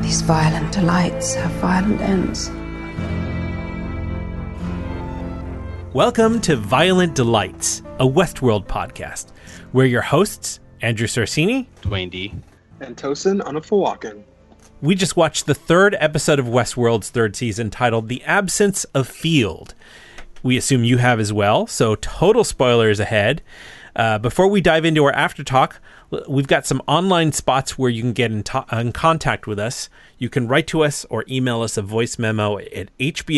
These violent delights have violent ends. Welcome to Violent Delights, a Westworld podcast. We're your hosts, Andrew Sorsini, Dwayne D, and Tosin Onofowakun. We just watched the third episode of Westworld's third season titled The Absence of Field. We assume you have as well, so total spoilers ahead. Before we dive into our after talk, we've got some online spots where you can get in contact with us. You can write to us or email us a voice memo at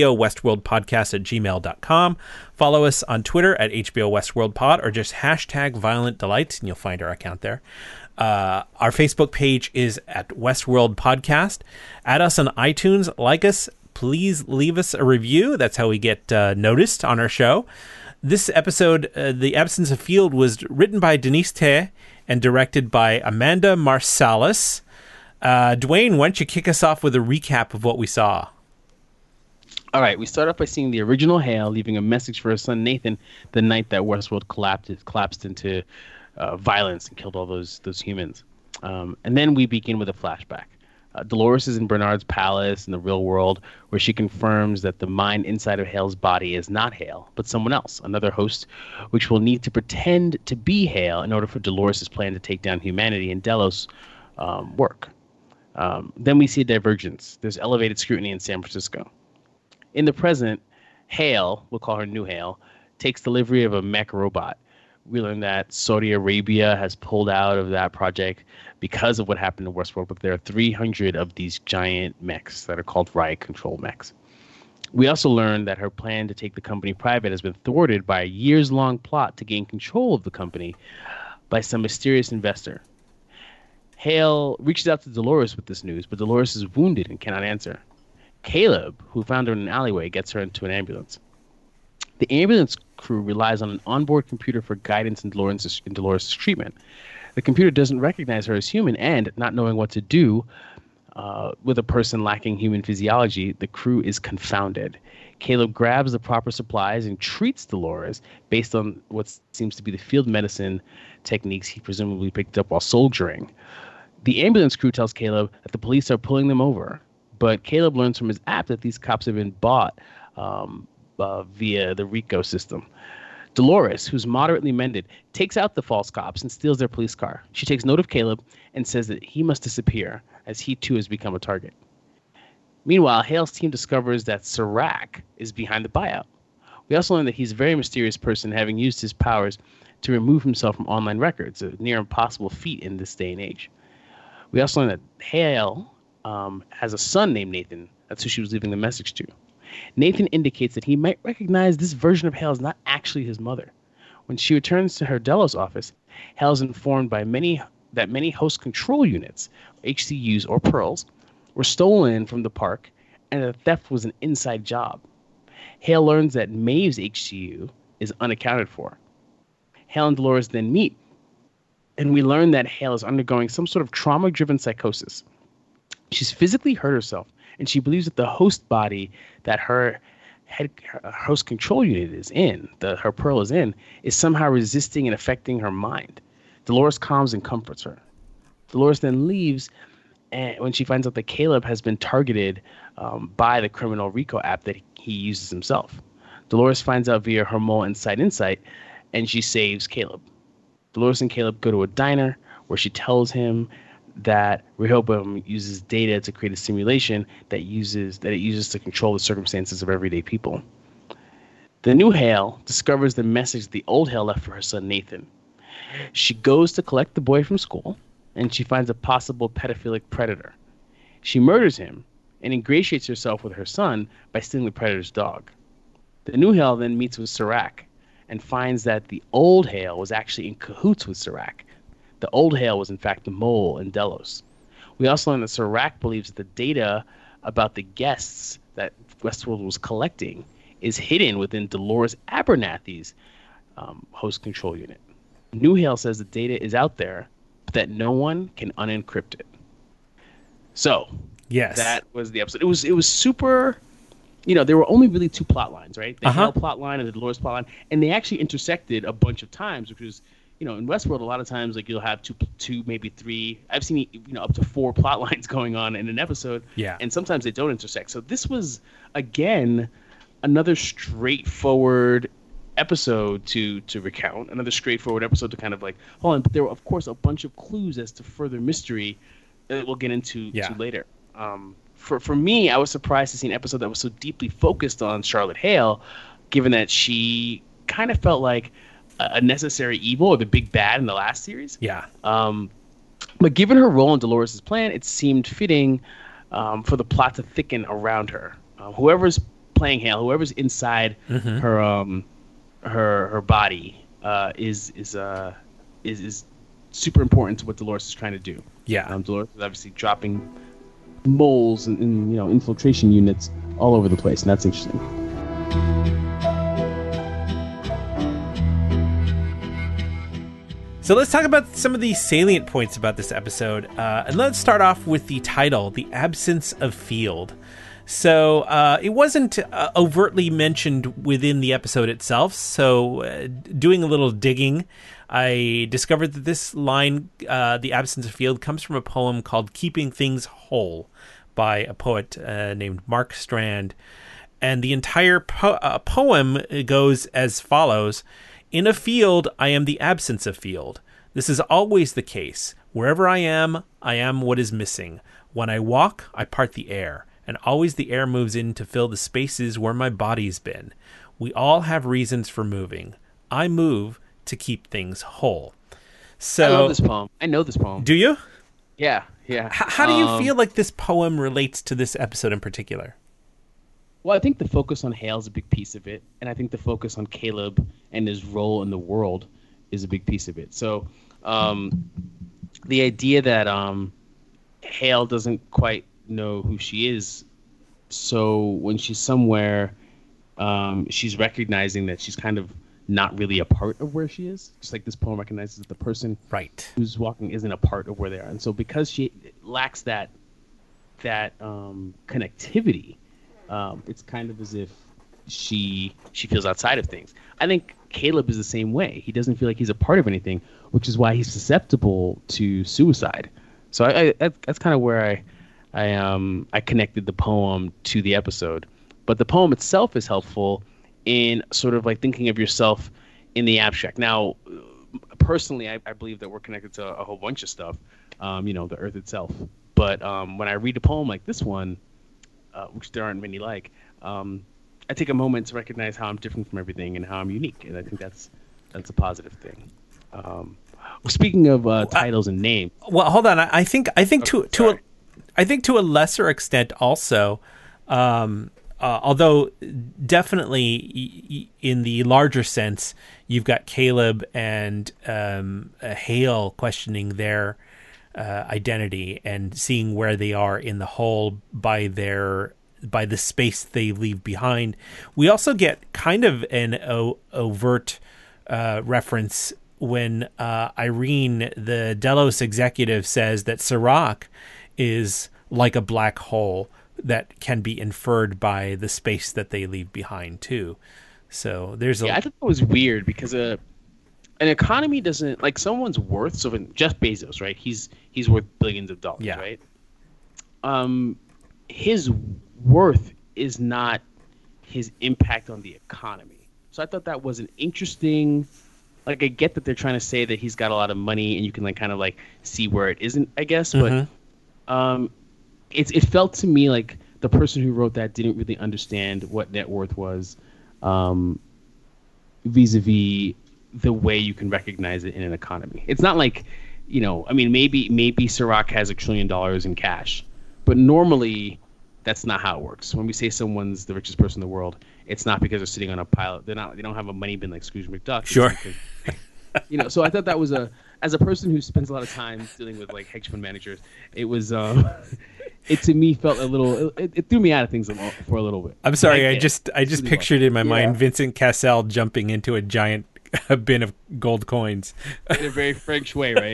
hbowestworldpodcast@gmail.com. Follow us on Twitter at hbowestworldpod or just hashtag Violent Delights, and you'll find our account there. Our Facebook page is at Westworld Podcast. Add us on iTunes. Like us. Please leave us a review. That's how we get noticed on our show. This episode, The Absence of Field, was written by Denise Te and directed by Amanda Marsalis. Dwayne, why don't you kick us off with a recap of what we saw? All right, we start off by seeing the original Hale leaving a message for her son Nathan the night that Westworld collapsed into violence and killed all those humans. And then we begin with a flashback. Dolores is in Bernard's palace in the real world, where she confirms that the mind inside of Hale's body is not Hale, but someone else, another host, which will need to pretend to be Hale in order for Dolores' plan to take down humanity and Delos work. Then we see a divergence. There's elevated scrutiny in San Francisco. In the present, Hale, we'll call her New Hale, takes delivery of a mech robot. We learn that Saudi Arabia has pulled out of that project because of what happened in Westworld, but there are 300 of these giant mechs that are called riot control mechs. We also learn that her plan to take the company private has been thwarted by a years-long plot to gain control of the company by some mysterious investor. Hale reaches out to Dolores with this news, but Dolores is wounded and cannot answer. Caleb, who found her in an alleyway, gets her into an ambulance. The ambulance crew relies on an onboard computer for guidance in Dolores' treatment. The computer doesn't recognize her as human, and not knowing what to do with a person lacking human physiology, the crew is confounded. Caleb grabs the proper supplies and treats Dolores based on what seems to be the field medicine techniques he presumably picked up while soldiering. The ambulance crew tells Caleb that the police are pulling them over, but Caleb learns from his app that these cops have been bought via the RICO system. Dolores, who's moderately mended, takes out the false cops and steals their police car. She takes note of Caleb and says that he must disappear, as he too has become a target. Meanwhile, Hale's team discovers that Serac is behind the buyout. We also learn that he's a very mysterious person, having used his powers to remove himself from online records, a near impossible feat in this day and age. We also learn that Hale has a son named Nathan. That's who she was leaving the message to. Nathan indicates that he might recognize this version of Hale as not actually his mother. When she returns to her Delos office, Hale is informed by that many host control units, HCUs or Pearls, were stolen from the park, and that theft was an inside job. Hale learns that Maeve's HCU is unaccounted for. Hale and Dolores then meet, and we learn that Hale is undergoing some sort of trauma-driven psychosis. She's physically hurt herself, and she believes that the host body that her host control unit is in, her Pearl is in, is somehow resisting and affecting her mind. Dolores calms and comforts her. Dolores then leaves when she finds out that Caleb has been targeted by the criminal RICO app that he uses himself. Dolores finds out via her mole Insight, and she saves Caleb. Dolores and Caleb go to a diner where she tells him that Rehoboam uses data to create a simulation that it uses to control the circumstances of everyday people. The new Hale discovers the message the old Hale left for her son Nathan. She goes to collect the boy from school, and she finds a possible pedophilic predator. She murders him and ingratiates herself with her son by stealing the predator's dog. The new Hale then meets with Serac and finds that the old Hale was actually in cahoots with Serac. The old Hale was in fact the mole in Delos. We also learn that Serac believes that the data about the guests that Westworld was collecting is hidden within Dolores Abernathy's host control unit. New Hale says the data is out there, but that no one can unencrypt it. So, yes, that was the episode. It was super. There were only really two plot lines, right? The Hale plot line and the Dolores plot line, and they actually intersected a bunch of times, which was in Westworld, a lot of times like you'll have two, maybe three. I've seen up to 4 plot lines going on in an episode. Yeah. And sometimes they don't intersect. So this was again another straightforward episode to recount, another straightforward episode to kind of like hold on. But there were of course a bunch of clues as to further mystery that we'll get into to later. For me, I was surprised to see an episode that was so deeply focused on Charlotte Hale, given that she kind of felt like a necessary evil or the big bad in the last series. Yeah. But given her role in Dolores' plan, it seemed fitting for the plot to thicken around her. Whoever's playing Hale, whoever's inside her body is super important to what Dolores is trying to do. Yeah. Dolores is obviously dropping moles and infiltration units all over the place, and that's interesting. So let's talk about some of the salient points about this episode. And let's start off with the title, The Absence of Field. So it wasn't overtly mentioned within the episode itself. So doing a little digging, I discovered that this line, The Absence of Field, comes from a poem called Keeping Things Whole by a poet named Mark Strand. And the entire poem goes as follows. In a field, I am the absence of field. This is always the case. Wherever I am what is missing. When I walk, I part the air, and always the air moves in to fill the spaces where my body's been. We all have reasons for moving. I move to keep things whole. So I love this poem. I know this poem. Do you? Yeah. How do you feel like this poem relates to this episode in particular? Well, I think the focus on Hale is a big piece of it, and I think the focus on Caleb and his role in the world is a big piece of it. So, the idea that Hale doesn't quite know who she is, so when she's somewhere, she's recognizing that she's kind of not really a part of where she is. Just like this poem recognizes that the person who's walking isn't a part of where they are, and so because she lacks that connectivity. It's kind of as if she feels outside of things. I think Caleb is the same way. He doesn't feel like he's a part of anything, which is why he's susceptible to suicide. So that's kind of where I connected the poem to the episode. But the poem itself is helpful in sort of like thinking of yourself in the abstract. Now, personally, I believe that we're connected to a whole bunch of stuff, the earth itself. But when I read a poem like this one, which there aren't many like, I take a moment to recognize how I'm different from everything and how I'm unique, and I think that's a positive thing. Speaking of titles and names, well, hold on. I think to a lesser extent also, although definitely in the larger sense, you've got Caleb and Hale questioning their identity and seeing where they are in the whole by the space they leave behind. We also get kind of an overt reference when Irene, the Delos executive, says that Serac is like a black hole that can be inferred by the space that they leave behind too. So there's I thought that was weird because an economy doesn't, like, someone's worth. So when Jeff Bezos, right? He's worth billions of dollars, right? His worth is not his impact on the economy. So I thought that was an interesting. Like, I get that they're trying to say that he's got a lot of money, and you can kind of see where it isn't, I guess. But it felt to me like the person who wrote that didn't really understand what net worth was, vis-a-vis the way you can recognize it in an economy. It's not like, maybe Serac has $1 trillion in cash, but normally that's not how it works. When we say someone's the richest person in the world, it's not because they're sitting on a pile. They don't have a money bin like Scrooge McDuck. Sure. Because, so I thought that was as a person who spends a lot of time dealing with hedge fund managers, it was it to me felt a little. It threw me out of things for a little bit. I'm sorry. I just pictured in my mind Vincent Cassel jumping into a giant bin of gold coins in a very French way, right?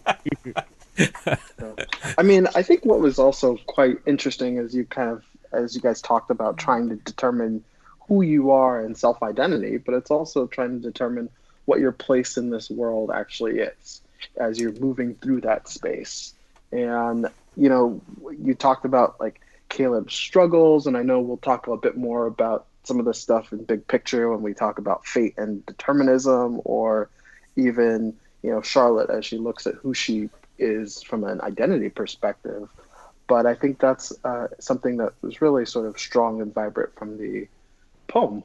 I think what was also quite interesting as you guys talked about trying to determine who you are and self-identity, but it's also trying to determine what your place in this world actually is as you're moving through that space. And, you talked about like Caleb's struggles, and I know we'll talk a bit more about some of the stuff in big picture when we talk about fate and determinism, or even, Charlotte as she looks at who she is from an identity perspective. But I think that's something that was really sort of strong and vibrant from the poem.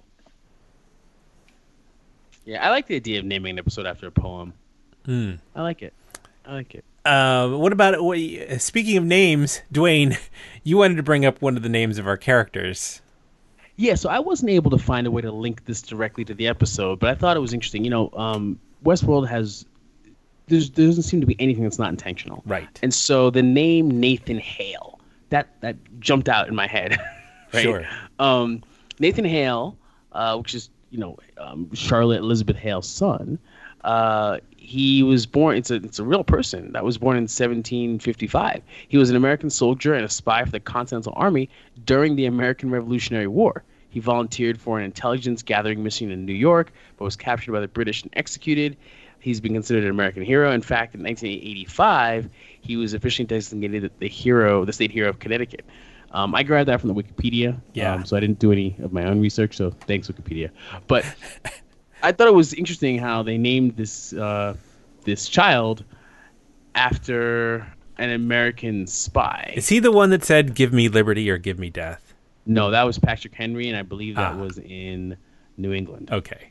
Yeah, I like the idea of naming an episode after a poem. I like it. What about speaking of names, Dwayne? You wanted to bring up one of the names of our characters. Yeah, so I wasn't able to find a way to link this directly to the episode, but I thought it was interesting. Westworld there doesn't seem to be anything that's not intentional, right? And so the name Nathan Hale that jumped out in my head. Right? Sure. Nathan Hale, which is Charlotte Elizabeth Hale's son. He was born. It's a real person that was born in 1755. He was an American soldier and a spy for the Continental Army during the American Revolutionary War. He volunteered for an intelligence gathering mission in New York, but was captured by the British and executed. He's been considered an American hero. In fact, in 1985, he was officially designated the state hero of Connecticut. I grabbed that from the Wikipedia. Yeah. So I didn't do any of my own research. So thanks, Wikipedia. But I thought it was interesting how they named this child after an American spy. Is he the one that said, "Give me liberty or give me death"? No, that was Patrick Henry, and I believe that was in New England. Okay.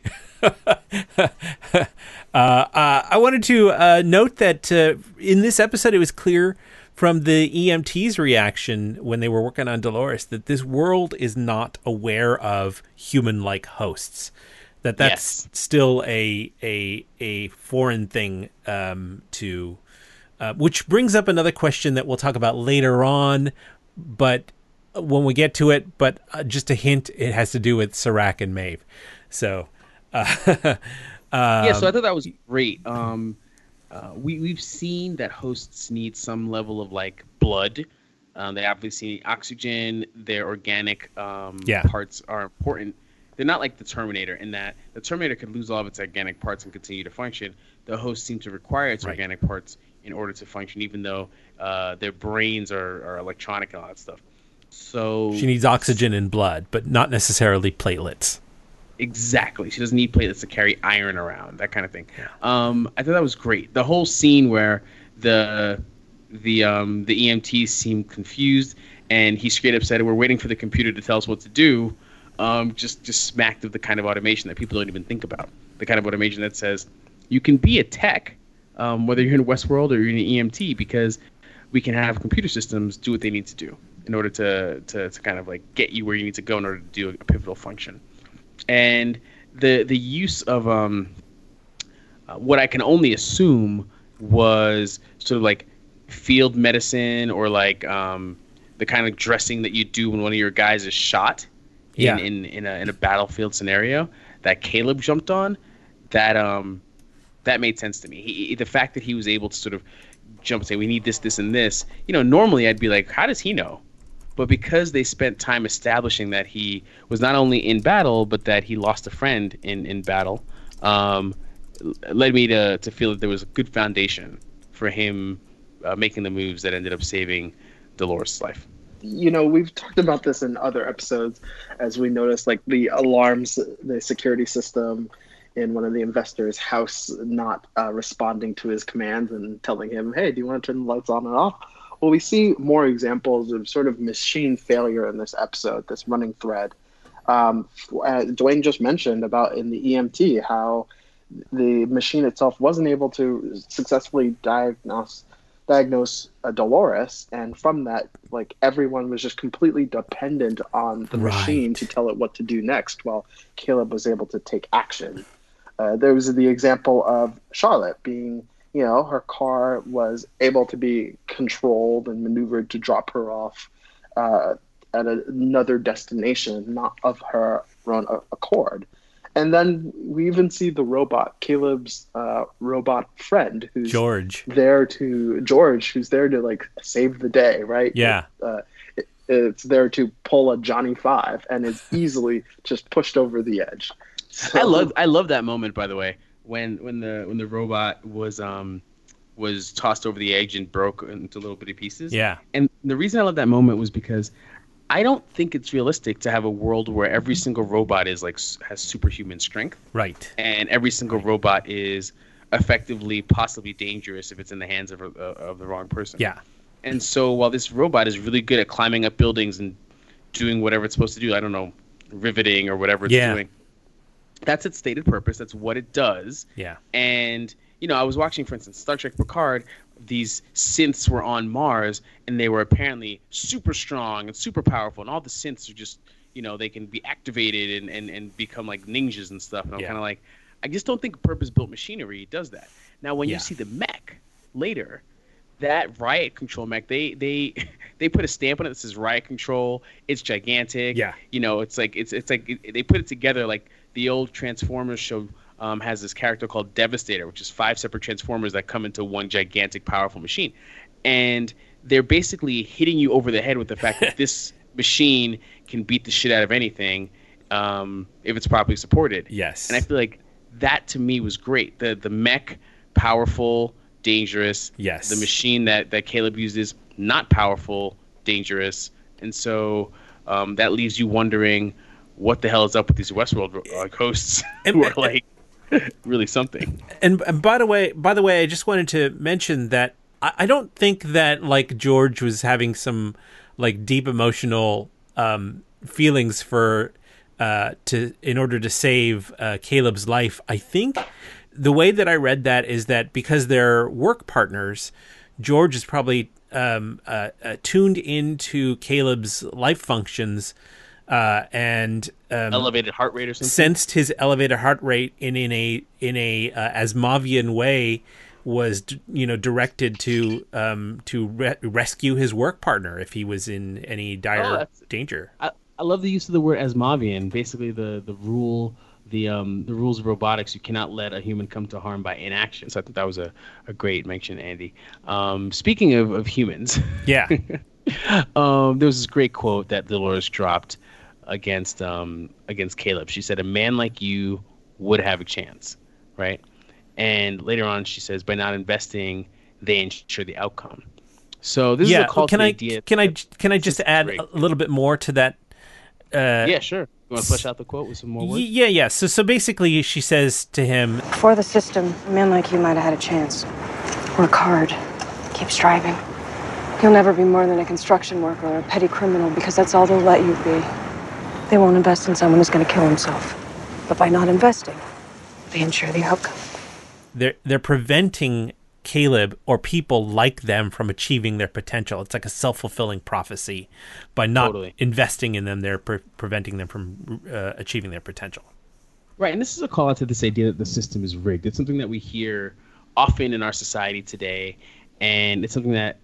I wanted to note that in this episode, it was clear from the EMT's reaction when they were working on Dolores that this world is not aware of human-like hosts. That's still a foreign thing to, which brings up another question that we'll talk about later on, but when we get to it. But just a hint, it has to do with Serac and Maeve. So, so I thought that was great. We've seen that hosts need some level of like blood. They obviously need oxygen. Their organic parts are important. They're not like the Terminator in that the Terminator could lose all of its organic parts and continue to function. The hosts seem to require its organic parts in order to function, even though their brains are electronic and all that stuff. So she needs oxygen and blood, but not necessarily platelets. Exactly. She doesn't need platelets to carry iron around, that kind of thing. I thought that was great. The whole scene where the EMTs seem confused and he straight up said, "We're waiting for the computer to tell us what to do." Just smacked of the kind of automation that people don't even think about. The kind of automation that says you can be a tech, whether you're in Westworld or you're in an EMT, because we can have computer systems do what they need to do in order to kind of like get you where you need to go in order to do a pivotal function. And the use of what I can only assume was sort of like field medicine or like the kind of dressing that you do when one of your guys is shot in a battlefield scenario that Caleb jumped on, that made sense to me. The fact that he was able to sort of jump and say, we need this, this, and this. Normally I'd be like, how does he know? But because they spent time establishing that he was not only in battle, but that he lost a friend in battle, led me to feel that there was a good foundation for him making the moves that ended up saving Dolores' life. We've talked about this in other episodes as we noticed, like the alarms, the security system in one of the investors' house not responding to his commands and telling him, hey, do you want to turn the lights on and off? Well, we see more examples of sort of machine failure in this episode, this running thread. Dwayne just mentioned about in the EMT how the machine itself wasn't able to successfully diagnose Dolores, and from that, like everyone was just completely dependent on the machine to tell it what to do next, while Caleb was able to take action. There was the example of Charlotte being, her car was able to be controlled and maneuvered to drop her off at another destination, not of her own accord. And then we even see the robot, Caleb's robot friend, who's George, who's there to like save the day, right? Yeah. It's there to pull a Johnny Five and is easily just pushed over the edge. So, I love that moment, by the way, when the robot was tossed over the edge and broke into little bitty pieces. Yeah. And the reason I love that moment was because I don't think it's realistic to have a world where every single robot is like has superhuman strength. Right. And every single robot is effectively possibly dangerous if it's in the hands of the wrong person. Yeah. And so while this robot is really good at climbing up buildings and doing whatever it's supposed to do, I don't know, riveting or whatever it's doing, that's its stated purpose. That's what it does. Yeah. And, I was watching, for instance, Star Trek Picard. These synths were on Mars, and they were apparently super strong and super powerful. And all the synths are just, they can be activated and become like ninjas and stuff. And I'm kind of like, I just don't think purpose-built machinery does that. Now, when you see the mech later, that riot control mech, they put a stamp on it that says riot control. It's gigantic. Yeah. It's like they put it together like the old Transformers show. Has this character called Devastator, which is 5 separate Transformers that come into one gigantic, powerful machine. And they're basically hitting you over the head with the fact that this machine can beat the shit out of anything if it's properly supported. Yes. And I feel like that, to me, was great. The mech, powerful, dangerous. Yes. The machine that Caleb uses, not powerful, dangerous. And so that leaves you wondering what the hell is up with these Westworld hosts who are like really something. And by the way, I just wanted to mention that I don't think that like George was having some like deep emotional feelings for in order to save Caleb's life. I think the way that I read that is that because they're work partners, George is probably tuned into Caleb's life functions and elevated heart rate or something. Sensed his elevated heart rate in a Asimovian way, was directed to rescue his work partner if he was in any dire danger. I love the use of the word Asimovian. Basically, the rule. The rules of robotics, you cannot let a human come to harm by inaction. So I think that was a great mention, Andy. Speaking of humans, yeah, there was this great quote that Dolores dropped against Caleb. She said, "A man like you would have a chance," right? And later on, she says, "By not investing, they ensure the outcome." So this is a call to the idea. Can I just add a little bit more to that? Yeah, sure. You want to flesh out the quote with some more words? Yeah. So basically, she says to him, "Before the system, a man like you might have had a chance. Work hard. Keep striving. You'll never be more than a construction worker or a petty criminal because that's all they'll let you be. They won't invest in someone who's going to kill himself. But by not investing, they ensure the outcome." They're preventing Caleb or people like them from achieving their potential. It's like a self-fulfilling prophecy. By not investing in them, they're preventing them from achieving their potential. Right, and this is a call out to this idea that the system is rigged. It's something that we hear often in our society today, and it's something that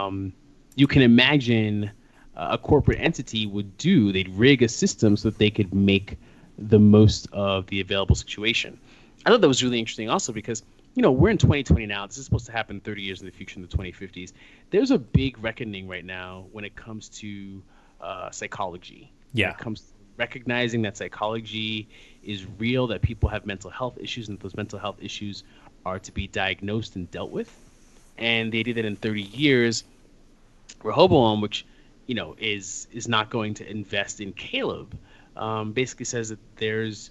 you can imagine a corporate entity would do. They'd rig a system so that they could make the most of the available situation. I thought that was really interesting also because, we're in 2020 now. This is supposed to happen 30 years in the future in the 2050s. There's a big reckoning right now when it comes to psychology. Yeah. When it comes to recognizing that psychology is real, that people have mental health issues, and that those mental health issues are to be diagnosed and dealt with. And the idea that in 30 years, Rehoboam, which, is not going to invest in Caleb, basically says that there's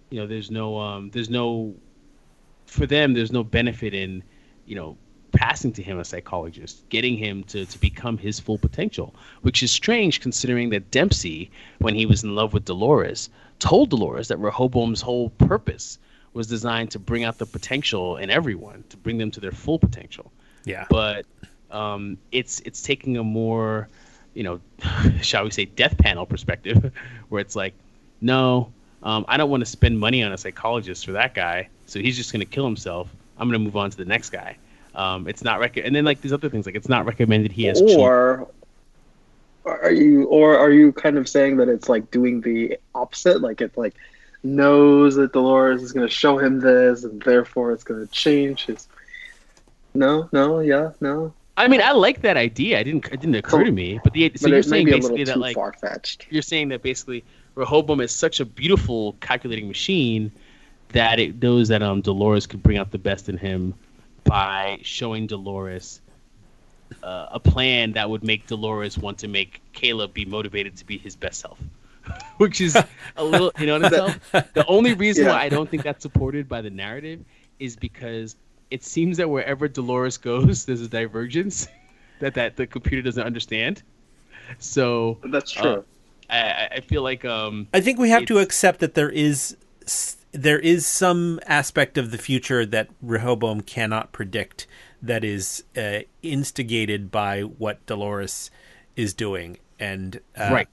no for them, there's no benefit in, passing to him a psychologist, getting him to become his full potential, which is strange considering that Dempsey, when he was in love with Dolores, told Dolores that Rehoboam's whole purpose was designed to bring out the potential in everyone, to bring them to their full potential. Yeah. But it's taking a more, shall we say, death panel perspective, where it's like, no, I don't want to spend money on a psychologist for that guy, so he's just going to kill himself. I'm going to move on to the next guy. It's not and then like these other things, like it's not recommended he has. Or are you kind of saying that it's like doing the opposite? Like it like knows that Dolores is going to show him this, and therefore it's going to change his. No. I mean, I like that idea. It didn't occur to me, but you're saying basically that like far-fetched. You're saying that basically Rehoboam is such a beautiful calculating machine that it knows that Dolores could bring out the best in him by showing Dolores a plan that would make Dolores want to make Caleb be motivated to be his best self, which is a little, in itself. The only reason why I don't think that's supported by the narrative is because it seems that wherever Dolores goes, there's a divergence that the computer doesn't understand. So that's true. I feel like I think we have to accept that there is some aspect of the future that Rehoboam cannot predict that is instigated by what Dolores is doing, and right.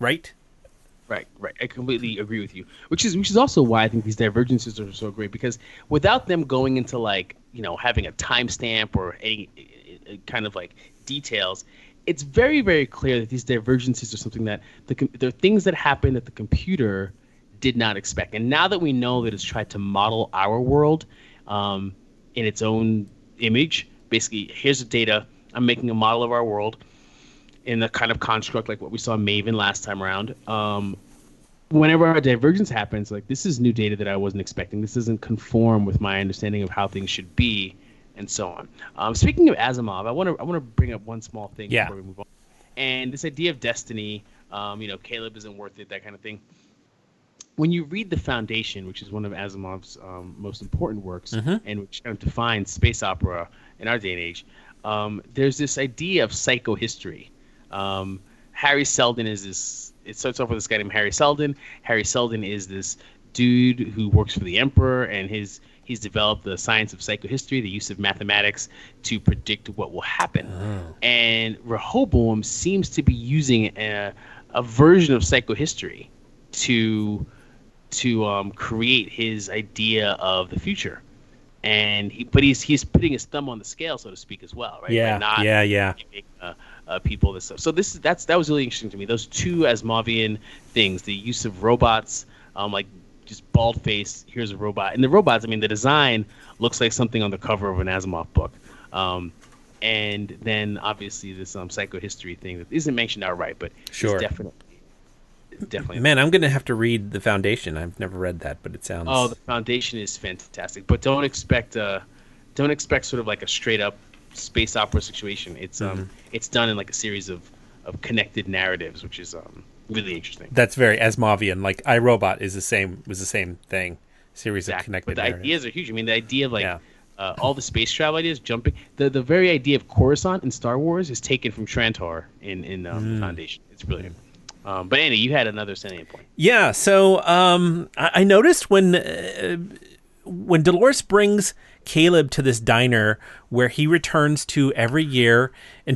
I completely agree with you. Which is also why I think these divergences are so great, because without them going into having a timestamp or any kind of details, it's very, very clear that these divergences are something that they're things that happen that the computer did not expect. And now that we know that it's tried to model our world in its own image, basically, here's the data. I'm making a model of our world in a kind of construct like what we saw in Maven last time around. Whenever a divergence happens, this is new data that I wasn't expecting. This doesn't conform with my understanding of how things should be, and so on. Speaking of Asimov, I want to bring up one small thing before we move on. And this idea of destiny, Caleb isn't worth it, that kind of thing. When you read The Foundation, which is one of Asimov's most important works, and which kind of defines space opera in our day and age, there's this idea of psychohistory. Harry Seldon is this. It starts off with this guy named Harry Seldon. Harry Seldon is this dude who works for the Emperor, and he's developed the science of psychohistory, the use of mathematics to predict what will happen. And Rehoboam seems to be using a version of psychohistory to create his idea of the future, and he's putting his thumb on the scale, so to speak, as well, right? Yeah. People this stuff. So that was really interesting to me. Those two Asimovian things: the use of robots, just bald face. Here's a robot, and the robots. I mean, the design looks like something on the cover of an Asimov book. And then obviously this psychohistory thing that isn't mentioned outright, but sure. It's definitely. Man, I'm going to have to read The Foundation. I've never read that, but it sounds. Oh, The Foundation is fantastic, but don't expect sort of like a straight up space opera situation. It's it's done in a series of connected narratives, which is really interesting. That's very Asimovian. iRobot was the same thing. Series of connected but the narratives. Ideas are huge. I mean, the idea of all the space travel ideas, jumping. The very idea of Coruscant in Star Wars is taken from Trantor in The Foundation. It's brilliant. But Andy, you had another salient point. Yeah, so I noticed when Dolores brings Caleb to this diner where he returns to every year, and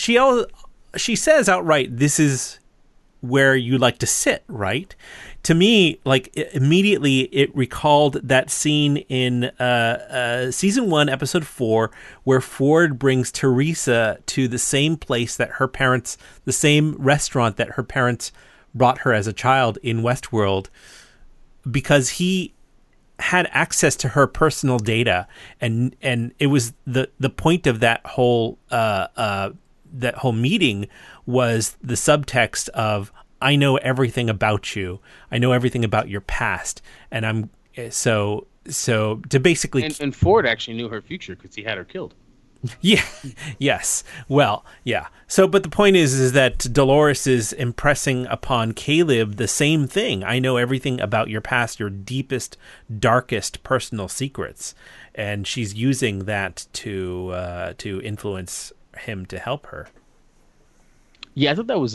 she says outright, "This is where you like to sit," right? To me, immediately it recalled that scene in season 1, episode 4, where Ford brings Teresa to the same place that her parents, the same restaurant that her parents brought her as a child in Westworld, because he had access to her personal data, and it was the point of that whole meeting was the subtext of, I know everything about you. I know everything about your past, and I'm so to basically. And Ford actually knew her future because he had her killed. Yeah. Yes. Well. Yeah. So, but the point is that Dolores is impressing upon Caleb the same thing. I know everything about your past, your deepest, darkest personal secrets, and she's using that to influence him to help her. Yeah, I thought that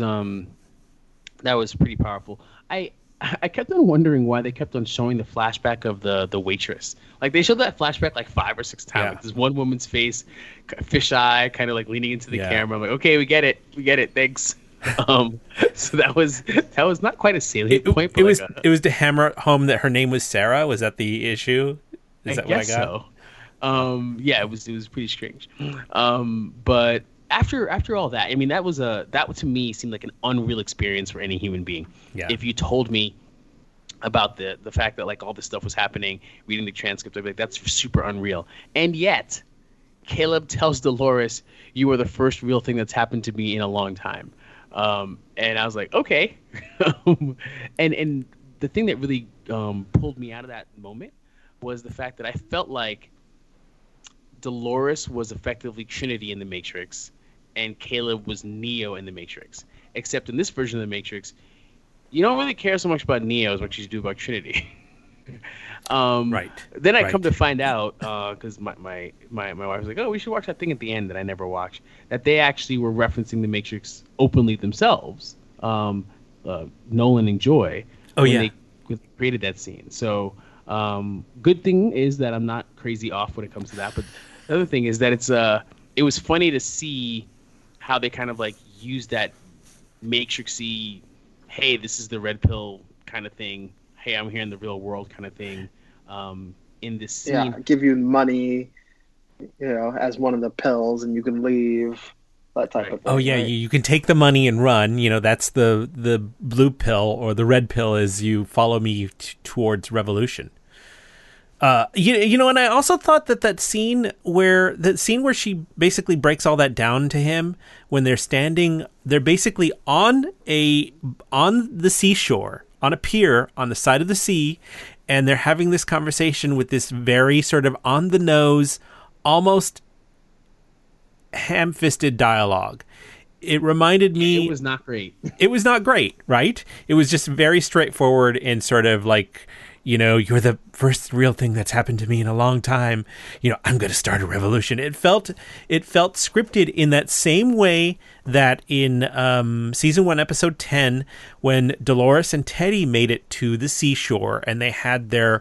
was pretty powerful. I kept on wondering why they kept on showing the flashback of the waitress. They showed that flashback 5 or 6 times. Yeah. This one woman's face, fisheye, kind of leaning into the camera. I'm like, okay, we get it, thanks. So that was not quite a salient point. It was to hammer home that her name was Sarah. Was that the issue? Is that what I got? So. Yeah, it was pretty strange. But after all that, I mean, that to me seemed like an unreal experience for any human being. Yeah. If you told me about the fact that all this stuff was happening, reading the transcript, I'd be like, that's super unreal. And yet, Caleb tells Dolores, "You are the first real thing that's happened to me in a long time." And I was like, okay. And the thing that really pulled me out of that moment was the fact that I felt like Dolores was effectively Trinity in the Matrix, and Caleb was Neo in the Matrix. Except in this version of the Matrix, you don't really care so much about Neo as much as you do about Trinity. Right. Then I Right. come to find out, because my wife was like, "Oh, we should watch that thing at the end" that I never watched. That they actually were referencing the Matrix openly themselves, Nolan and Joy. Oh, when yeah. they created that scene. So good thing is that I'm not crazy off when it comes to that. But the other thing is that it was funny to see how they kind of like used that Matrixy, hey, this is the red pill kind of thing. Hey, I'm here in the real world kind of thing. In this scene, Yeah, give you money, as one of the pills, and you can leave. That type of thing. Oh yeah, right? you can take the money and run. That's the blue pill, or the red pill is you follow me towards revolution. And I also thought that scene where she basically breaks all that down to him when they're basically on the seashore, on a pier on the side of the sea, and they're having this conversation with this very sort of on the nose, almost ham-fisted dialogue. It reminded me... It was not great. It was not great, right? It was just very straightforward and sort of like, you're the first real thing that's happened to me in a long time. I'm going to start a revolution. It felt scripted in that same way that in season 1, episode 10, when Dolores and Teddy made it to the seashore and they had their,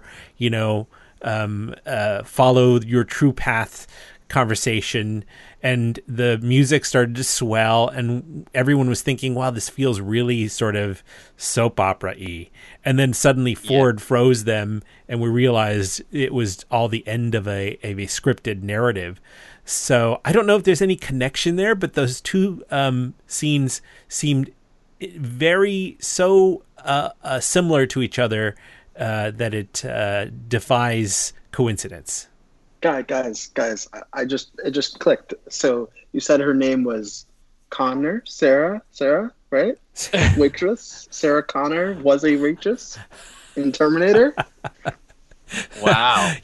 follow your true path conversation, and the music started to swell, and everyone was thinking, wow, this feels really sort of soap opera-y. And then suddenly Ford froze them, and we realized it was all the end of a scripted narrative. So I don't know if there's any connection there, but those two scenes seemed very similar to each other that it defies coincidence. Guys, it just clicked. So you said her name was Connor, Sarah, right? Waitress, Sarah Connor was a waitress in Terminator. Wow.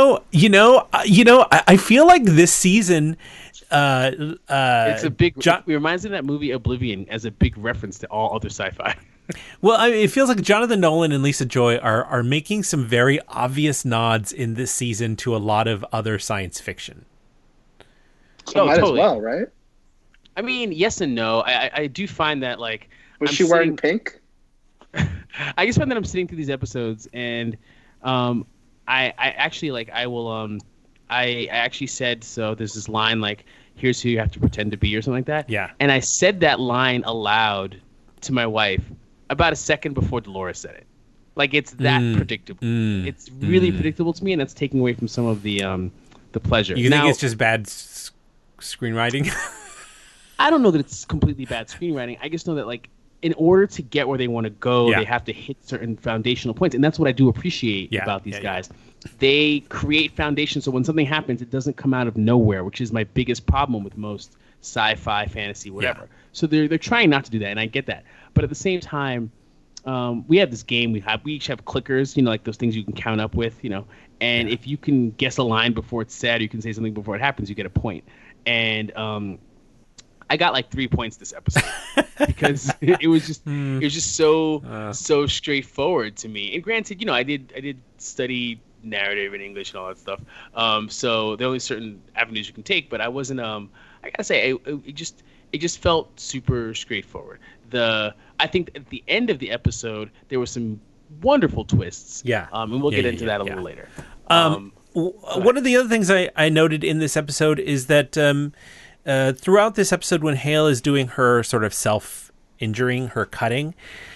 I feel like this season, it's a big. It reminds me of that movie Oblivion as a big reference to all other sci-fi. Well, it feels like Jonathan Nolan and Lisa Joy are making some very obvious nods in this season to a lot of other science fiction. So might totally. As well, right? I mean, yes and no. I do find that like was she wearing pink? I just find that I'm sitting through these episodes and I actually like I will I actually said, so there's this line like, here's who you have to pretend to be or something like that. Yeah. And I said that line aloud to my wife about a second before Dolores said it. Like it's that predictable. It's really predictable to me, and that's taking away from some of the pleasure. You think it's just bad screenwriting? I don't know that it's completely bad screenwriting. I just know that like in order to get where they want to go, they have to hit certain foundational points, and that's what I do appreciate about these guys. They create foundations, so when something happens, it doesn't come out of nowhere, which is my biggest problem with most sci-fi, fantasy, whatever. Yeah. So they're trying not to do that, and I get that. But at the same time, we have this game. We each have clickers, like those things you can count up with, And if you can guess a line before it's said, or you can say something before it happens, you get a point. And I got like 3 points this episode because it was just so straightforward to me. And granted, I did study narrative and English and all that stuff. So there are only certain avenues you can take, but I wasn't. I gotta say, it just felt super straightforward. I think at the end of the episode there were some wonderful twists. Yeah, and we'll get into that a little later. One of the other things I noted in this episode is that throughout this episode, when Hale is doing her sort of self-injuring, her cutting,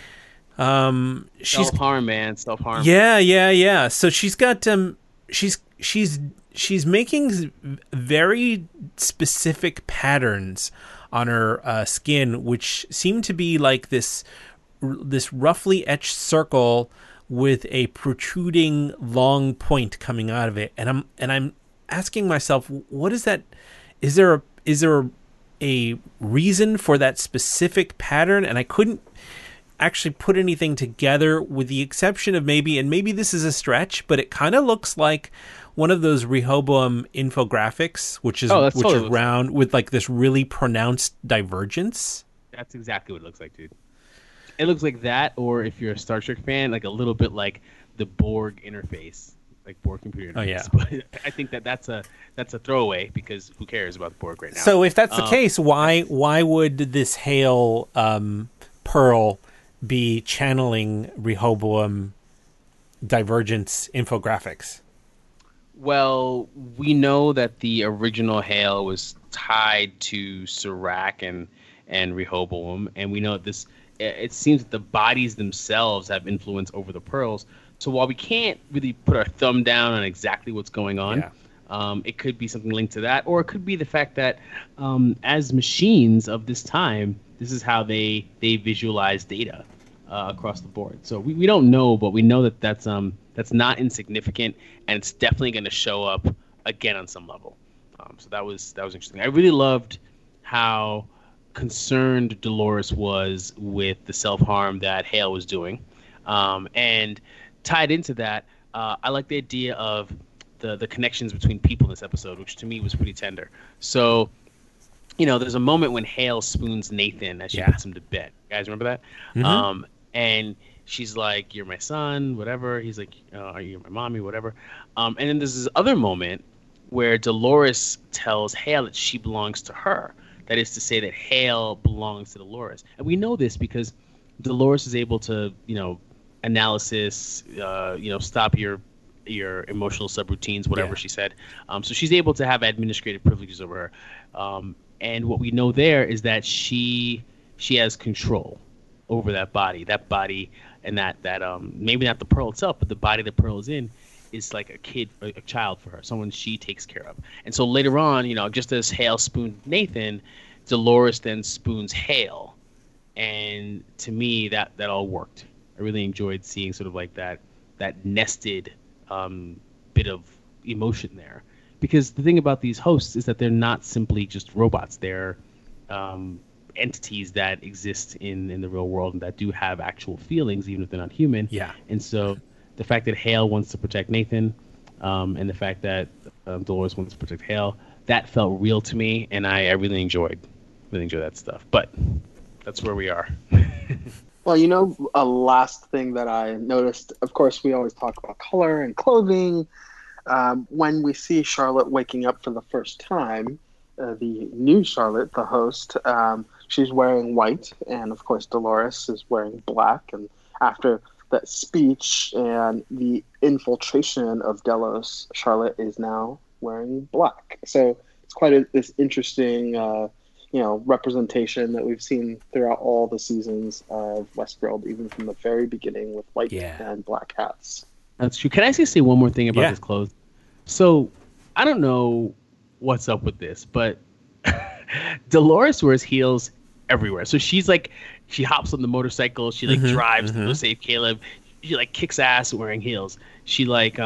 she's self-harm. Yeah. So she's got she's making very specific patterns on her skin, which seem to be like this roughly etched circle with a protruding long point coming out of it, and I'm asking myself, what is that? Is there a reason for that specific pattern? And I couldn't actually put anything together with the exception of maybe this is a stretch, but it kind of looks like one of those Rehoboam infographics, which is round with like this really pronounced divergence. That's exactly what it looks like, dude. It looks like that, or if you're a Star Trek fan, like a little bit like the Borg interface, like Borg computer interface. Oh yeah. But I think that's a throwaway because who cares about the Borg right now? So if that's the case, why would this Hale Pearl be channeling Rehoboam divergence infographics? Well, we know that the original Hale was tied to Serac and Rehoboam, and we know that this. It seems that the bodies themselves have influence over the pearls. So while we can't really put our thumb down on exactly what's going on, it could be something linked to that, or it could be the fact that as machines of this time, this is how they visualize data across the board. So we don't know, but we know that that's not insignificant, and it's definitely going to show up again on some level. So that was interesting. I really loved how concerned Dolores was with the self-harm that Hale was doing. And tied into that, I like the idea of the connections between people in this episode, which to me was pretty tender. So, there's a moment when Hale spoons Nathan as she puts him to bed. You guys remember that? Mm-hmm. And she's like, "You're my son," whatever. He's like, "Are you my mommy?" Whatever. And then there's this other moment where Dolores tells Hale that she belongs to her. That is to say that Hale belongs to Dolores. And we know this because Dolores is able to, analysis, stop your emotional subroutines, whatever she said. So she's able to have administrative privileges over her. And what we know there is that she has control over that body, and that maybe not the pearl itself, but the body the pearl is in is like a child for her, someone she takes care of. And so later on, just as Hale spooned Nathan, Dolores then spoons Hale. And to me, that all worked. I really enjoyed seeing sort of like that nested bit of emotion there. Because the thing about these hosts is that they're not simply just robots. They're entities that exist in the real world and that do have actual feelings, even if they're not human. Yeah. And so the fact that Hale wants to protect Nathan, and the fact that Dolores wants to protect Hale, that felt real to me, and I really enjoyed that stuff. But that's where we are. Well, a last thing that I noticed, of course, we always talk about color and clothing. When we see Charlotte waking up for the first time, the new Charlotte, the host, she's wearing white, and of course Dolores is wearing black. And after that speech and the infiltration of Delos, Charlotte is now wearing black. So it's quite this interesting, representation that we've seen throughout all the seasons of Westworld, even from the very beginning with white and black hats. That's true. Can I just say one more thing about this clothes? So I don't know what's up with this, but Dolores wears heels everywhere. So she's like, she hops on the motorcycle. She drives to go save Caleb. She kicks ass wearing heels. She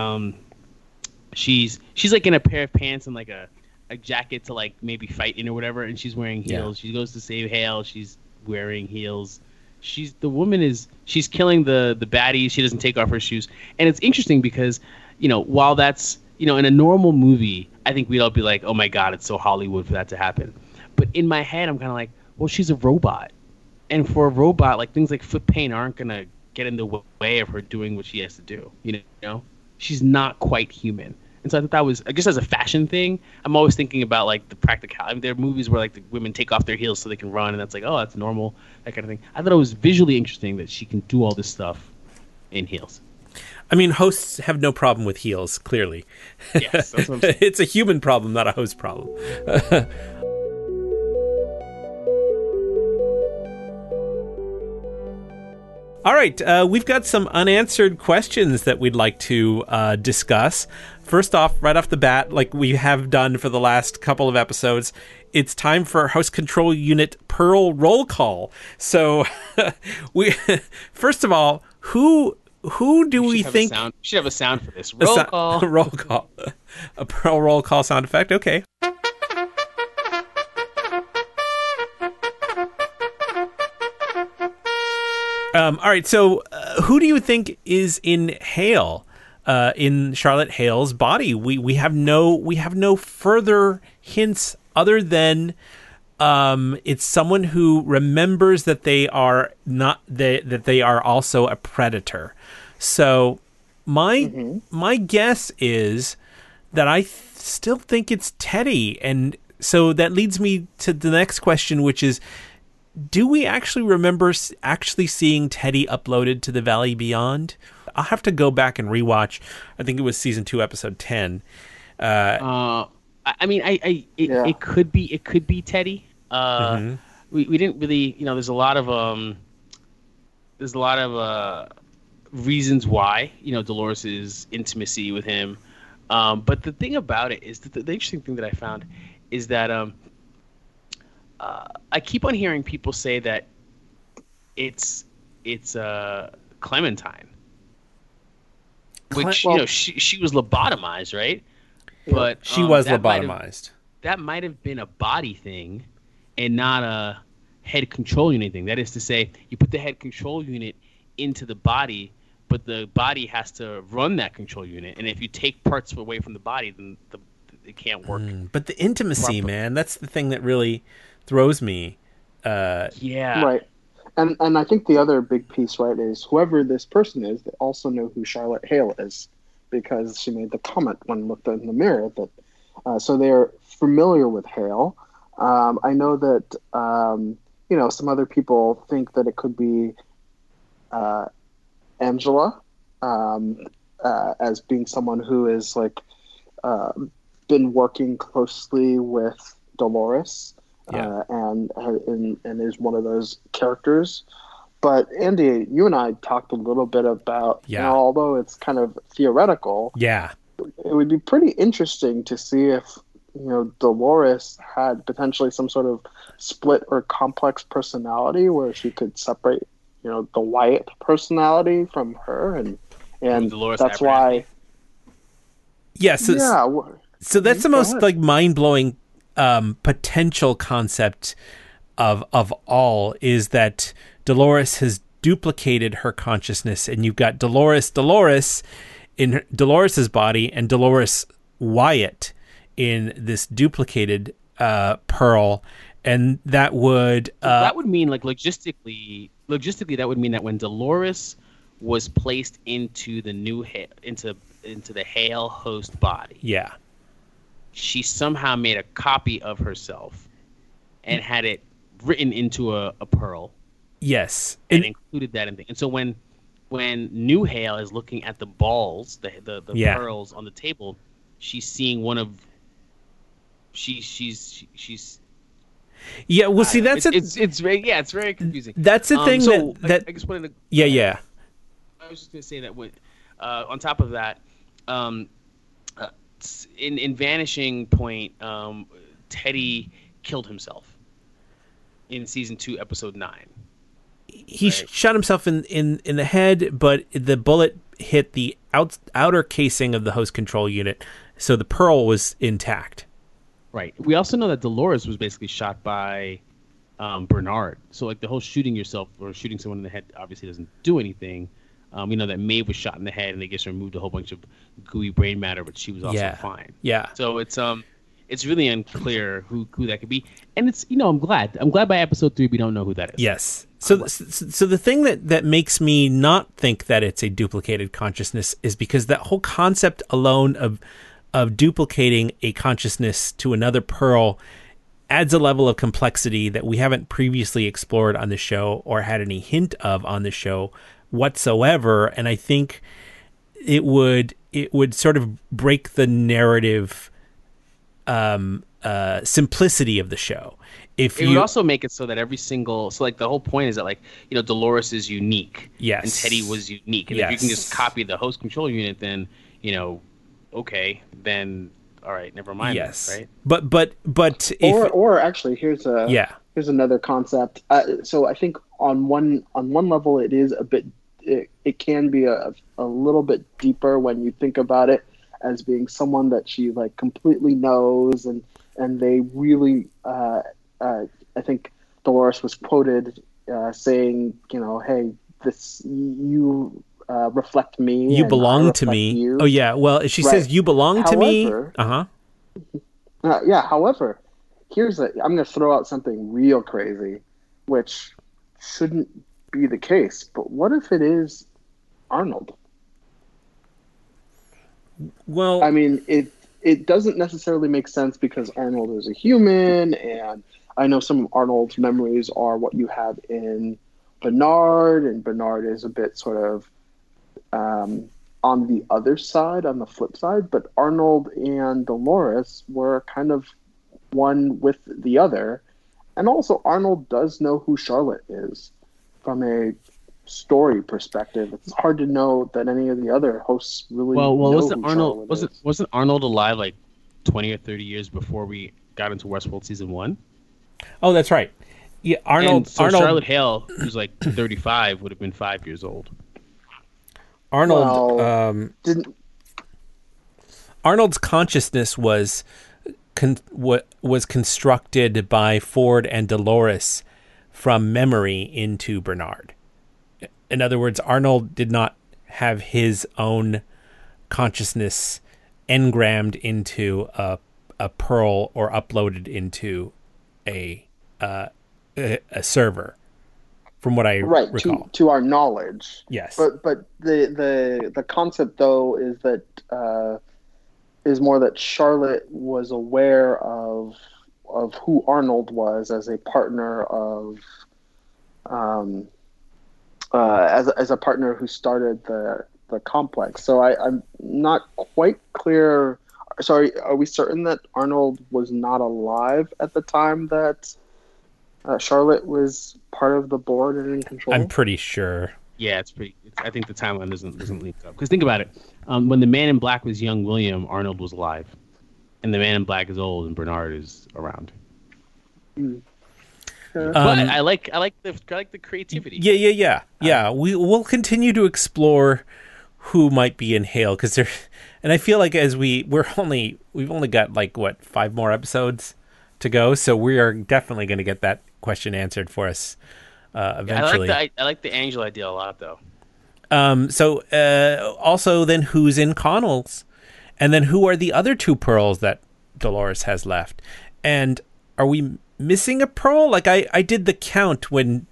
she's like in a pair of pants and like a jacket to maybe fight in or whatever, and she's wearing heels. Yeah. She goes to save Hale. She's wearing heels. She's killing the baddies. She doesn't take off her shoes, and it's interesting because while that's in a normal movie, I think we'd all be like, oh my god, it's so Hollywood for that to happen. But in my head, I'm kind of like, well, she's a robot. And for a robot, things like foot paint aren't going to get in the way of her doing what she has to do. She's not quite human. And so I thought that was, just as a fashion thing, I'm always thinking about the practicality. There are movies where the women take off their heels so they can run, and that's oh, that's normal, that kind of thing. I thought it was visually interesting that she can do all this stuff in heels. I mean, hosts have no problem with heels, clearly. Yes, that's what I'm saying. It's a human problem, not a host problem. All right, we've got some unanswered questions that we'd like to discuss. First off, right off the bat, like we have done for the last couple of episodes, it's time for House Control Unit Pearl roll call. So, first of all, who do we think... We should have a sound for this. Roll call. Roll call. A Pearl roll call sound effect? Okay. All right. So, who do you think is in Hale? In Charlotte Hale's body, we have no further hints other than it's someone who remembers that they are not that they are also a predator. So my guess is that I still think it's Teddy, and so that leads me to the next question, which is, do we actually remember actually seeing Teddy uploaded to the Valley Beyond? I'll have to go back and rewatch. I think it was season 2, episode 10. I mean, it could be Teddy. We didn't really, there's a lot of reasons why, Dolores's intimacy with him. But the thing about it is that the interesting thing that I found is that I keep on hearing people say that it's Clementine, which she was lobotomized, right? Yeah. But she was lobotomized. That might have been a body thing and not a head control unit thing. That is to say, you put the head control unit into the body, but the body has to run that control unit. And if you take parts away from the body, then it can't work. But the intimacy, man, that's the thing that really throws me. Yeah. Right. And I think the other big piece, right, is whoever this person is, they also know who Charlotte Hale is, because she made the comment when looked in the mirror that so they're familiar with Hale. I know that some other people think that it could be Angela as being someone who is been working closely with Dolores. And is one of those characters. But Andy, you and I talked a little bit about, although it's kind of theoretical, it would be pretty interesting to see if, Dolores had potentially some sort of split or complex personality where she could separate, the Wyatt personality from her, and that's why. So that's the most mind-blowing potential concept of all, is that Dolores has duplicated her consciousness, and you've got Dolores in Dolores's body and Dolores Wyatt in this duplicated Pearl, and that would mean logistically that would mean that when Dolores was placed into the new into the Hale host body, she somehow made a copy of herself and had it written into a pearl. Yes. And included that in thing. And so when New Hale is looking at the balls, the pearls on the table, she's seeing one of she's Yeah, well, see, that's it's very confusing. That's the thing that I just wanted to. Yeah. I was just going to say that on top of that, in Vanishing Point, Teddy killed himself in season 2, episode 9. He shot himself in the head, but the bullet hit the outer casing of the host control unit, so the pearl was intact. Right. We also know that Dolores was basically shot by Bernard. So the whole shooting yourself or shooting someone in the head obviously doesn't do anything. We know that Maeve was shot in the head and they just removed a whole bunch of gooey brain matter, but she was also fine. Yeah. So it's really unclear who that could be, and it's I'm glad by episode 3 we don't know who that is. Yes. So the thing that makes me not think that it's a duplicated consciousness is because that whole concept alone of duplicating a consciousness to another pearl adds a level of complexity that we haven't previously explored on the show or had any hint of on the show whatsoever. And I think it would sort of break the narrative simplicity of the show. It would also make it so that every single the whole point is that Dolores is unique, and Teddy was unique, and if you can just copy the host control unit, then okay, then all right, never mind. Yes, right. But or actually, here's another concept. So I think on one level, it is a bit. It can be a little bit deeper when you think about it as being someone that she completely knows, and they really. I think Dolores was quoted saying, "Hey, this you reflect me. You and I belong to reflect me. you. Oh yeah. Well, she Right. says you belong to me. However, Uh-huh. Yeah, however, I'm going to throw out something real crazy, which shouldn't be the case. But what if it is Arnold? Well, I mean, it doesn't necessarily make sense because Arnold is a human, and I know some of Arnold's memories are what you have in Bernard, and Bernard is a bit sort of on the other side, on the flip side. But Arnold and Dolores were kind of one with the other, and also Arnold does know who Charlotte is from a story perspective. It's hard to know that any of the other hosts really know wasn't who Arnold Charlotte is. wasn't Arnold alive like 20 or 30 years before we got into Westworld season 1? oh, that's right. Yeah, And so Arnold Charlotte Hale, who's like 35, would have been 5 years old. Arnold Didn't Arnold's consciousness was constructed by Ford and Dolores from memory into Bernard. In other words, Arnold did not have his own consciousness engrammed into a Pearl or uploaded into a server, from what I recall. to our knowledge. Yes. But the concept though is that is more that Charlotte was aware of who Arnold was as a partner of as a partner who started the complex. So I'm not quite clear. Sorry, are we certain that Arnold was not alive at the time that Charlotte was part of the board and in control? I'm pretty sure. Yeah, I think the timeline doesn't link up. Because think about it. When the Man in Black was young William, Arnold was alive. And the Man in Black is old and Bernard is around. But I like the creativity. Yeah. We'll continue to explore who might be in Hale, because there, and I feel like as we've only got like 5 more episodes to go, so we are definitely going to get that question answered for us eventually. I like the Angel idea a lot, though. So also then who's in Connell's, and then who are the other 2 Pearls that Dolores has left, and are we missing a Pearl? Like I did the count when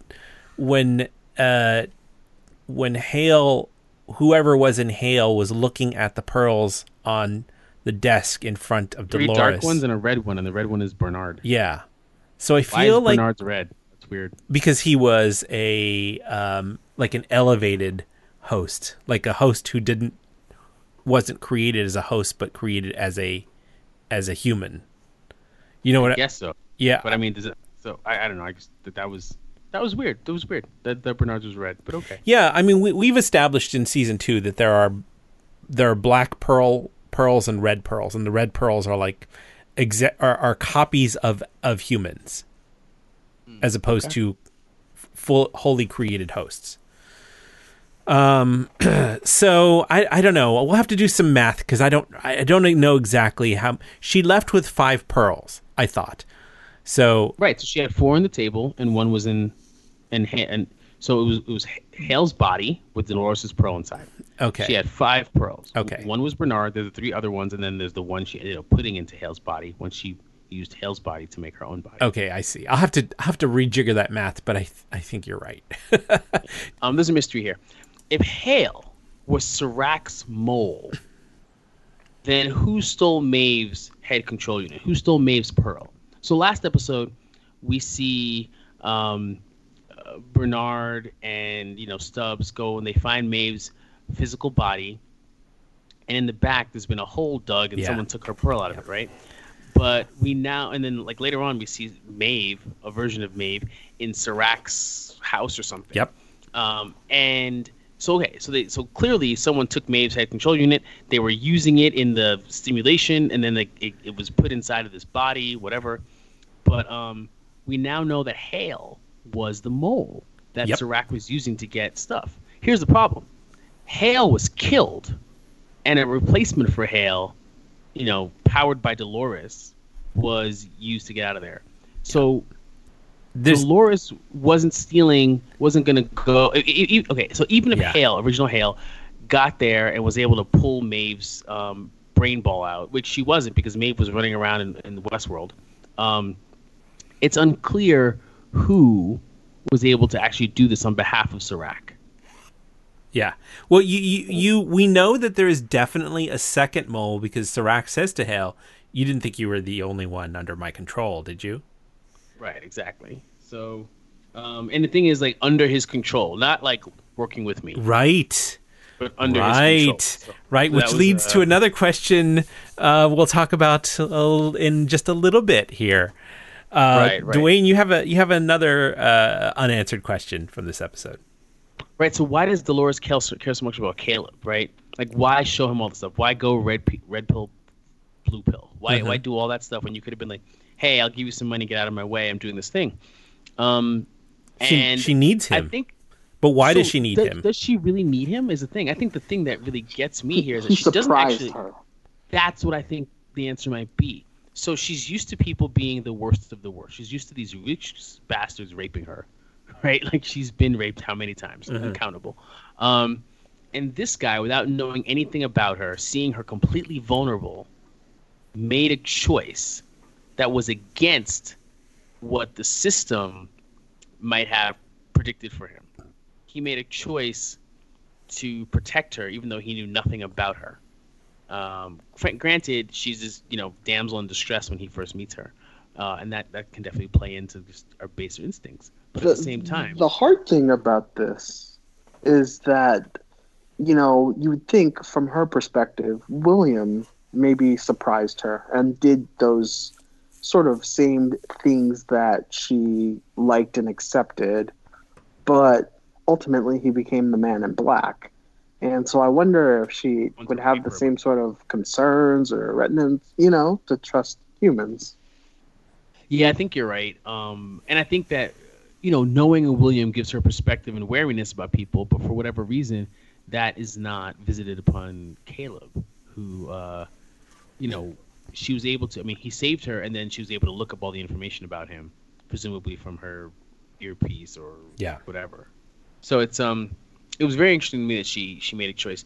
Hale, whoever was in Hale, was looking at the Pearls on the desk in front of Dolores. 3 dark ones and a red one, and the red one is Bernard. Yeah. So I Why feel is like Bernard's red? That's weird. Because he was a like an elevated host, like a host who wasn't created as a host, but created as a human. You know what? I guess so. Yeah. But I mean, I don't know. I just that was weird. That was weird. That Bernard's was red, but okay. Yeah, I mean, we've established in season 2 that there are black pearls and red pearls, and the red pearls are like are copies of humans, as opposed to wholly created hosts. So I don't know. We'll have to do some math, because I don't know exactly how she left with 5 pearls, I thought. So right, so she had 4 on the table, and 1 was and so it was Hale's body with Dolores' pearl inside. Okay. She had 5 pearls. Okay. 1 was Bernard. There's the 3 other ones, and then there's the one she ended up putting into Hale's body when she used Hale's body to make her own body. Okay, I see. I'll have to rejigger that math, but I think you're right. There's a mystery here. If Hale was Serakh's mole, then who stole Maeve's head control unit? Who stole Maeve's pearl? So last episode, we see Bernard and Stubbs go and they find Maeve's physical body, and in the back there's been a hole dug and someone took her pearl out of it, right? But and then like later on we see Maeve, a version of Maeve, in Serakh's house or something. Yep. And so so clearly someone took Maeve's head control unit. They were using it in the stimulation, and then it was put inside of this body, whatever. But we now know that Hale was the mole that Serakh was using to get stuff. Here's the problem: Hale was killed, and a replacement for Hale, powered by Dolores, was used to get out of there. So Dolores wasn't going to go. Okay, so even if original Hale, got there and was able to pull Maeve's brain ball out, which she wasn't because Maeve was running around in the Westworld, it's unclear who was able to actually do this on behalf of Serac. Yeah. Well, we know that there is definitely a second mole because Serac says to Hale, "You didn't think you were the only one under my control, did you?" Right, exactly. So, and the thing is, like, under his control, not like working with me. Right. But under his control. So, right, which leads to another question we'll talk about in just a little bit here. Right. Dwayne, you have another unanswered question from this episode. Right, so why does Dolores care so much about Caleb, right? Like, why show him all this stuff? Why go red pill, blue pill? Why do all that stuff when you could have been like, hey, I'll give you some money, get out of my way, I'm doing this thing. She needs him. I think, but why does she need him? Does she really need him is the thing. I think the thing that really gets me here is that she doesn't actually... Her. That's what I think the answer might be. So she's used to people being the worst of the worst. She's used to these rich bastards raping her. Right, like she's been raped how many times? Uncountable. And this guy, without knowing anything about her, seeing her completely vulnerable, made a choice that was against what the system might have predicted for him. He made a choice to protect her, even though he knew nothing about her. Granted, she's this, damsel in distress when he first meets her, and that can definitely play into just our baser instincts. But at the same time, the hard thing about this is that, you would think from her perspective, William maybe surprised her and did those sort of same things that she liked and accepted, but ultimately he became the Man in Black. And so I wonder if she would have the same sort of concerns or reticence, to trust humans. Yeah, I think you're right. And I think that, knowing a William gives her perspective and wariness about people, but for whatever reason, that is not visited upon Caleb, who, she was able to, he saved her, and then she was able to look up all the information about him, presumably from her earpiece or whatever. So it's, it was very interesting to me that she made a choice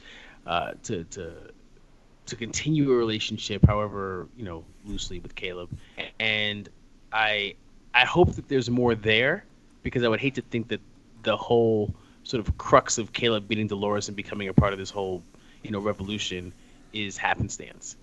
to continue a relationship, however, loosely with Caleb. And I hope that there's more there, because I would hate to think that the whole sort of crux of Caleb beating Dolores and becoming a part of this whole, revolution is happenstance.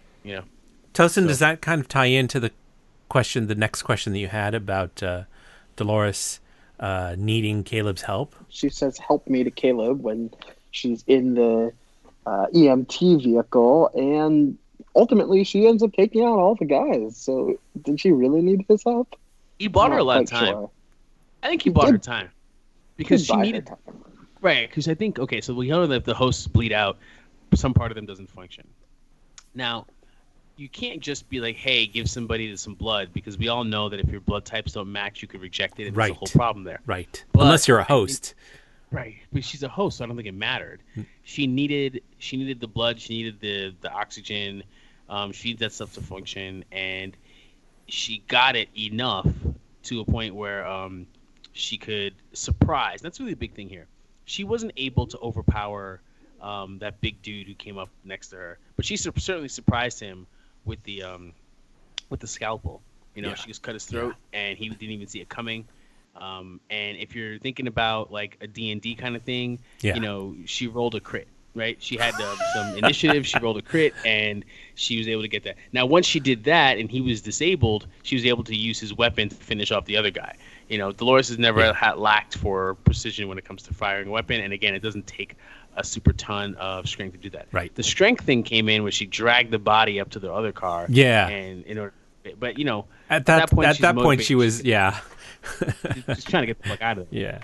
Tosin, does that kind of tie into the next question that you had about Dolores needing Caleb's help? She says, "Help me" to Caleb when she's in the EMT vehicle, and ultimately she ends up taking out all the guys. So did she really need his help? He bought her a lot of time. Sure. I think he bought her time because she needed time. Right, because I think, okay, so we know that if the hosts bleed out, some part of them doesn't function. Now, you can't just be like, hey, give somebody some blood, because we all know that if your blood types don't match, you could reject it, and there's a whole problem there. Right, but unless you're a host. Right, but she's a host, so I don't think it mattered. She needed the blood, she needed the oxygen, she needed that stuff to function, and she got it enough to a point where she could surprise. That's really the big thing here. She wasn't able to overpower that big dude who came up next to her, but she certainly surprised him with the scalpel. She just cut his throat, and he didn't even see it coming. And if you're thinking about like a D&D kind of thing, she rolled a crit, right? She had some initiative, she rolled a crit, and she was able to get that. Now, once she did that and he was disabled, she was able to use his weapon to finish off the other guy. Dolores has never lacked for precision when it comes to firing a weapon, and again, it doesn't take a super ton of strength to do that. Right. The strength thing came in when she dragged the body up to the other car. Yeah. And but at that point she was she's trying to get the fuck out of it. Yeah.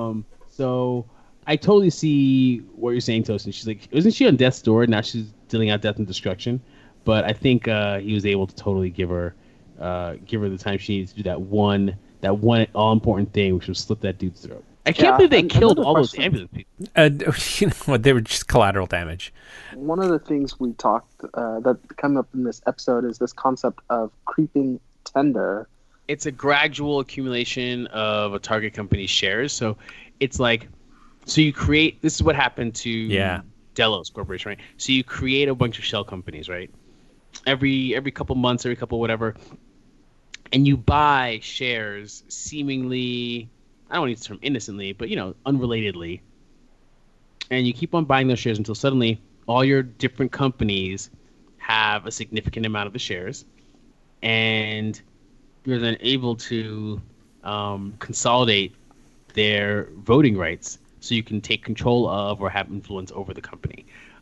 So I totally see what you're saying, Tosin. She's like, wasn't she on death's door? Now she's dealing out death and destruction. But I think he was able to totally give her the time she needed to do that one all important thing, which was slit that dude's throat. I can't believe they killed all those ambulance people. They were just collateral damage. One of the things we talked that come up in this episode is this concept of creeping tender, it's a gradual accumulation of a target company's shares. So it's like, so you create, this is what happened to Delos Corporation, right? So you create a bunch of shell companies, right? Every couple months, every couple whatever, and you buy shares seemingly, I don't want to use the term innocently, but unrelatedly, and you keep on buying those shares until suddenly all your different companies have a significant amount of the shares, and you're then able to consolidate their voting rights so you can take control of or have influence over the company.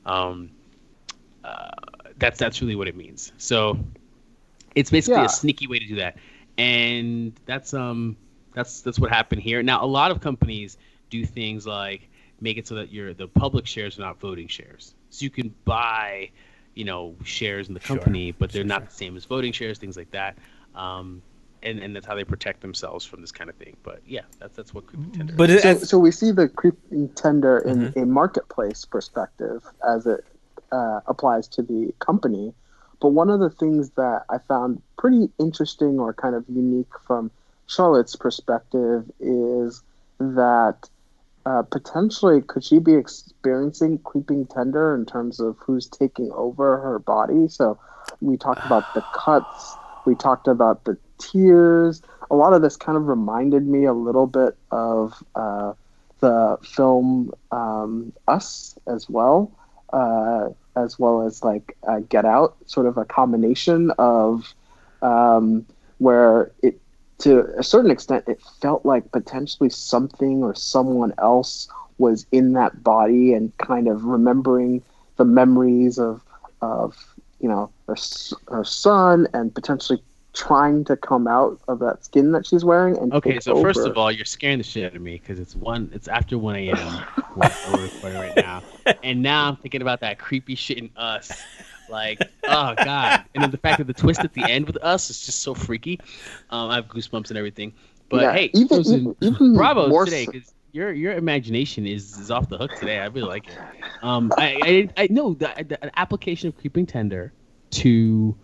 That's really what it means. So it's basically a sneaky way to do that, and that's what happened here. Now, a lot of companies do things like make it so that the public shares are not voting shares, so you can buy shares in the company, but they're not the same as voting shares, things like that. And that's how they protect themselves from this kind of thing. But yeah, that's what creeping tender is. But so we see the creeping tender in a marketplace perspective as it applies to the company. But one of the things that I found pretty interesting or kind of unique from Charlotte's perspective is that potentially could she be experiencing creeping tender in terms of who's taking over her body? So we talked about the cuts, we talked about the tears. A lot of this kind of reminded me a little bit of the film Us as well as like Get Out, sort of a combination of where it, to a certain extent, it felt like potentially something or someone else was in that body and kind of remembering the memories of her son and potentially trying to come out of that skin that she's wearing and okay, take so over. First of all, you're scaring the shit out of me because it's after 1 a.m. we're recording right now, and now I'm thinking about that creepy shit in Us, like, oh god, and then the fact that the twist at the end with Us is just so freaky. I have goosebumps and everything, but Yeah, hey, even bravo more today so- because your imagination is off the hook today. I really like it. I know the application of creeping tender to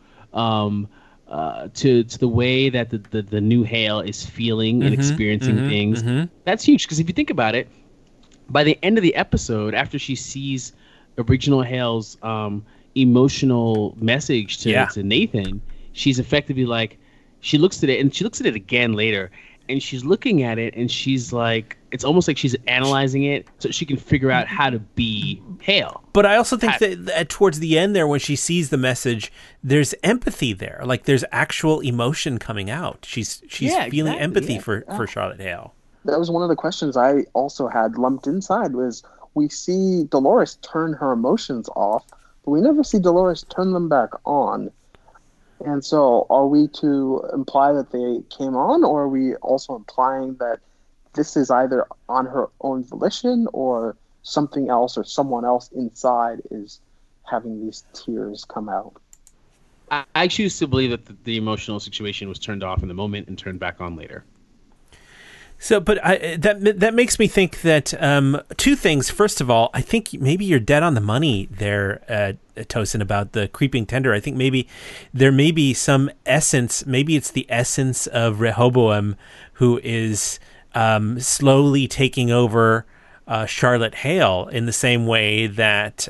the way that the new Hale is feeling and experiencing things. That's huge because if you think about it, by the end of the episode, after she sees original Hale's emotional message to Nathan, she's effectively like, she looks at it and she looks at it again later, and she's looking at it and she's like, it's almost like she's analyzing it so she can figure out how to be Hale. But I also think that towards the end there, when she sees the message, there's empathy there. Like there's actual emotion coming out. She's feeling empathy for Charlotte Hale. That was one of the questions I also had lumped inside was we see Dolores turn her emotions off, but we never see Dolores turn them back on. And so are we to imply that they came on, or are we also implying that this is either on her own volition or something else or someone else inside is having these tears come out? I choose to believe that the emotional situation was turned off in the moment and turned back on later. So, but that makes me think that two things. First of all, I think maybe you're dead on the money there, Tosin, about the creeping tender. I think maybe there may be some essence. Maybe it's the essence of Rehoboam, who is slowly taking over Charlotte Hale in the same way that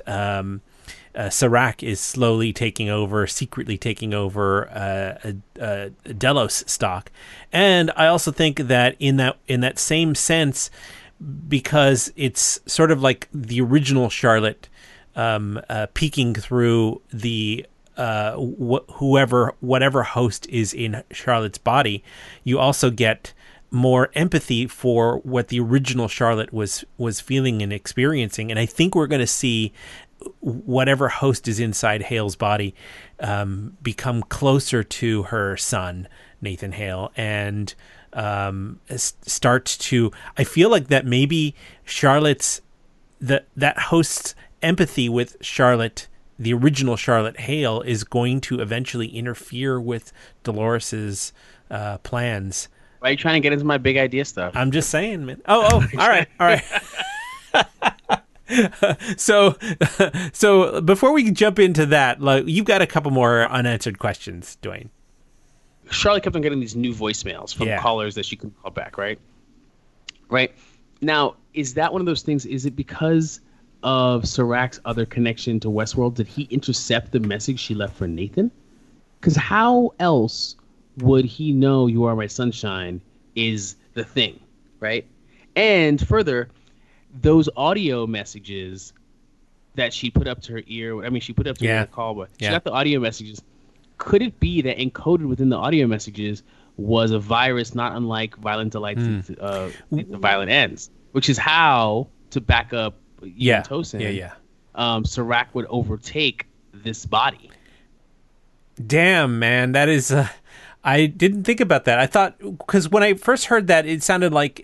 Serac is slowly secretly taking over Delos stock. And I also think that in that same sense, because it's sort of like the original Charlotte peeking through the whatever host is in Charlotte's body, you also get more empathy for what the original Charlotte was feeling and experiencing. And I think we're going to see whatever host is inside Hale's body become closer to her son, Nathan Hale, and start to, I feel like that maybe Charlotte's, that host's empathy with Charlotte, the original Charlotte Hale, is going to eventually interfere with Dolores's plans. Why are you trying to get into my big idea stuff? I'm just saying, man. Oh, all right. So before we jump into that, like, you've got a couple more unanswered questions, Dwayne. Charlotte kept on getting these new voicemails from callers that she couldn't call back, right? Right. Now, is that one of those things? Is it because of Serakh's other connection to Westworld? Did he intercept the message she left for Nathan? Because how else would he know "You Are My Sunshine" is the thing, right? And further, those audio messages that she put up to her ear, I mean, she put up to her call, but she got the audio messages. Could it be that encoded within the audio messages was a virus not unlike Violent Delights the Violent Ends, which is how, to back up Tosin, Serac would overtake this body. Damn, man, that is... I didn't think about that. I thought, because when I first heard that, it sounded like,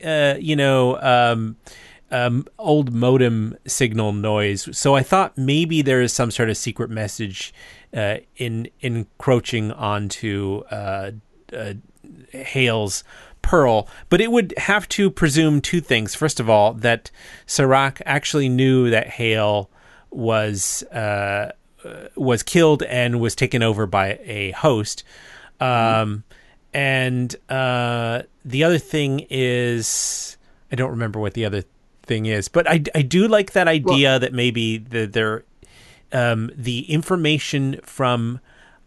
old modem signal noise. So I thought maybe there is some sort of secret message encroaching onto Hale's Pearl. But it would have to presume two things. First of all, that Serac actually knew that Hale was killed and was taken over by a host. And the other thing is, I don't remember what the other thing is, but I do like that idea that maybe the information from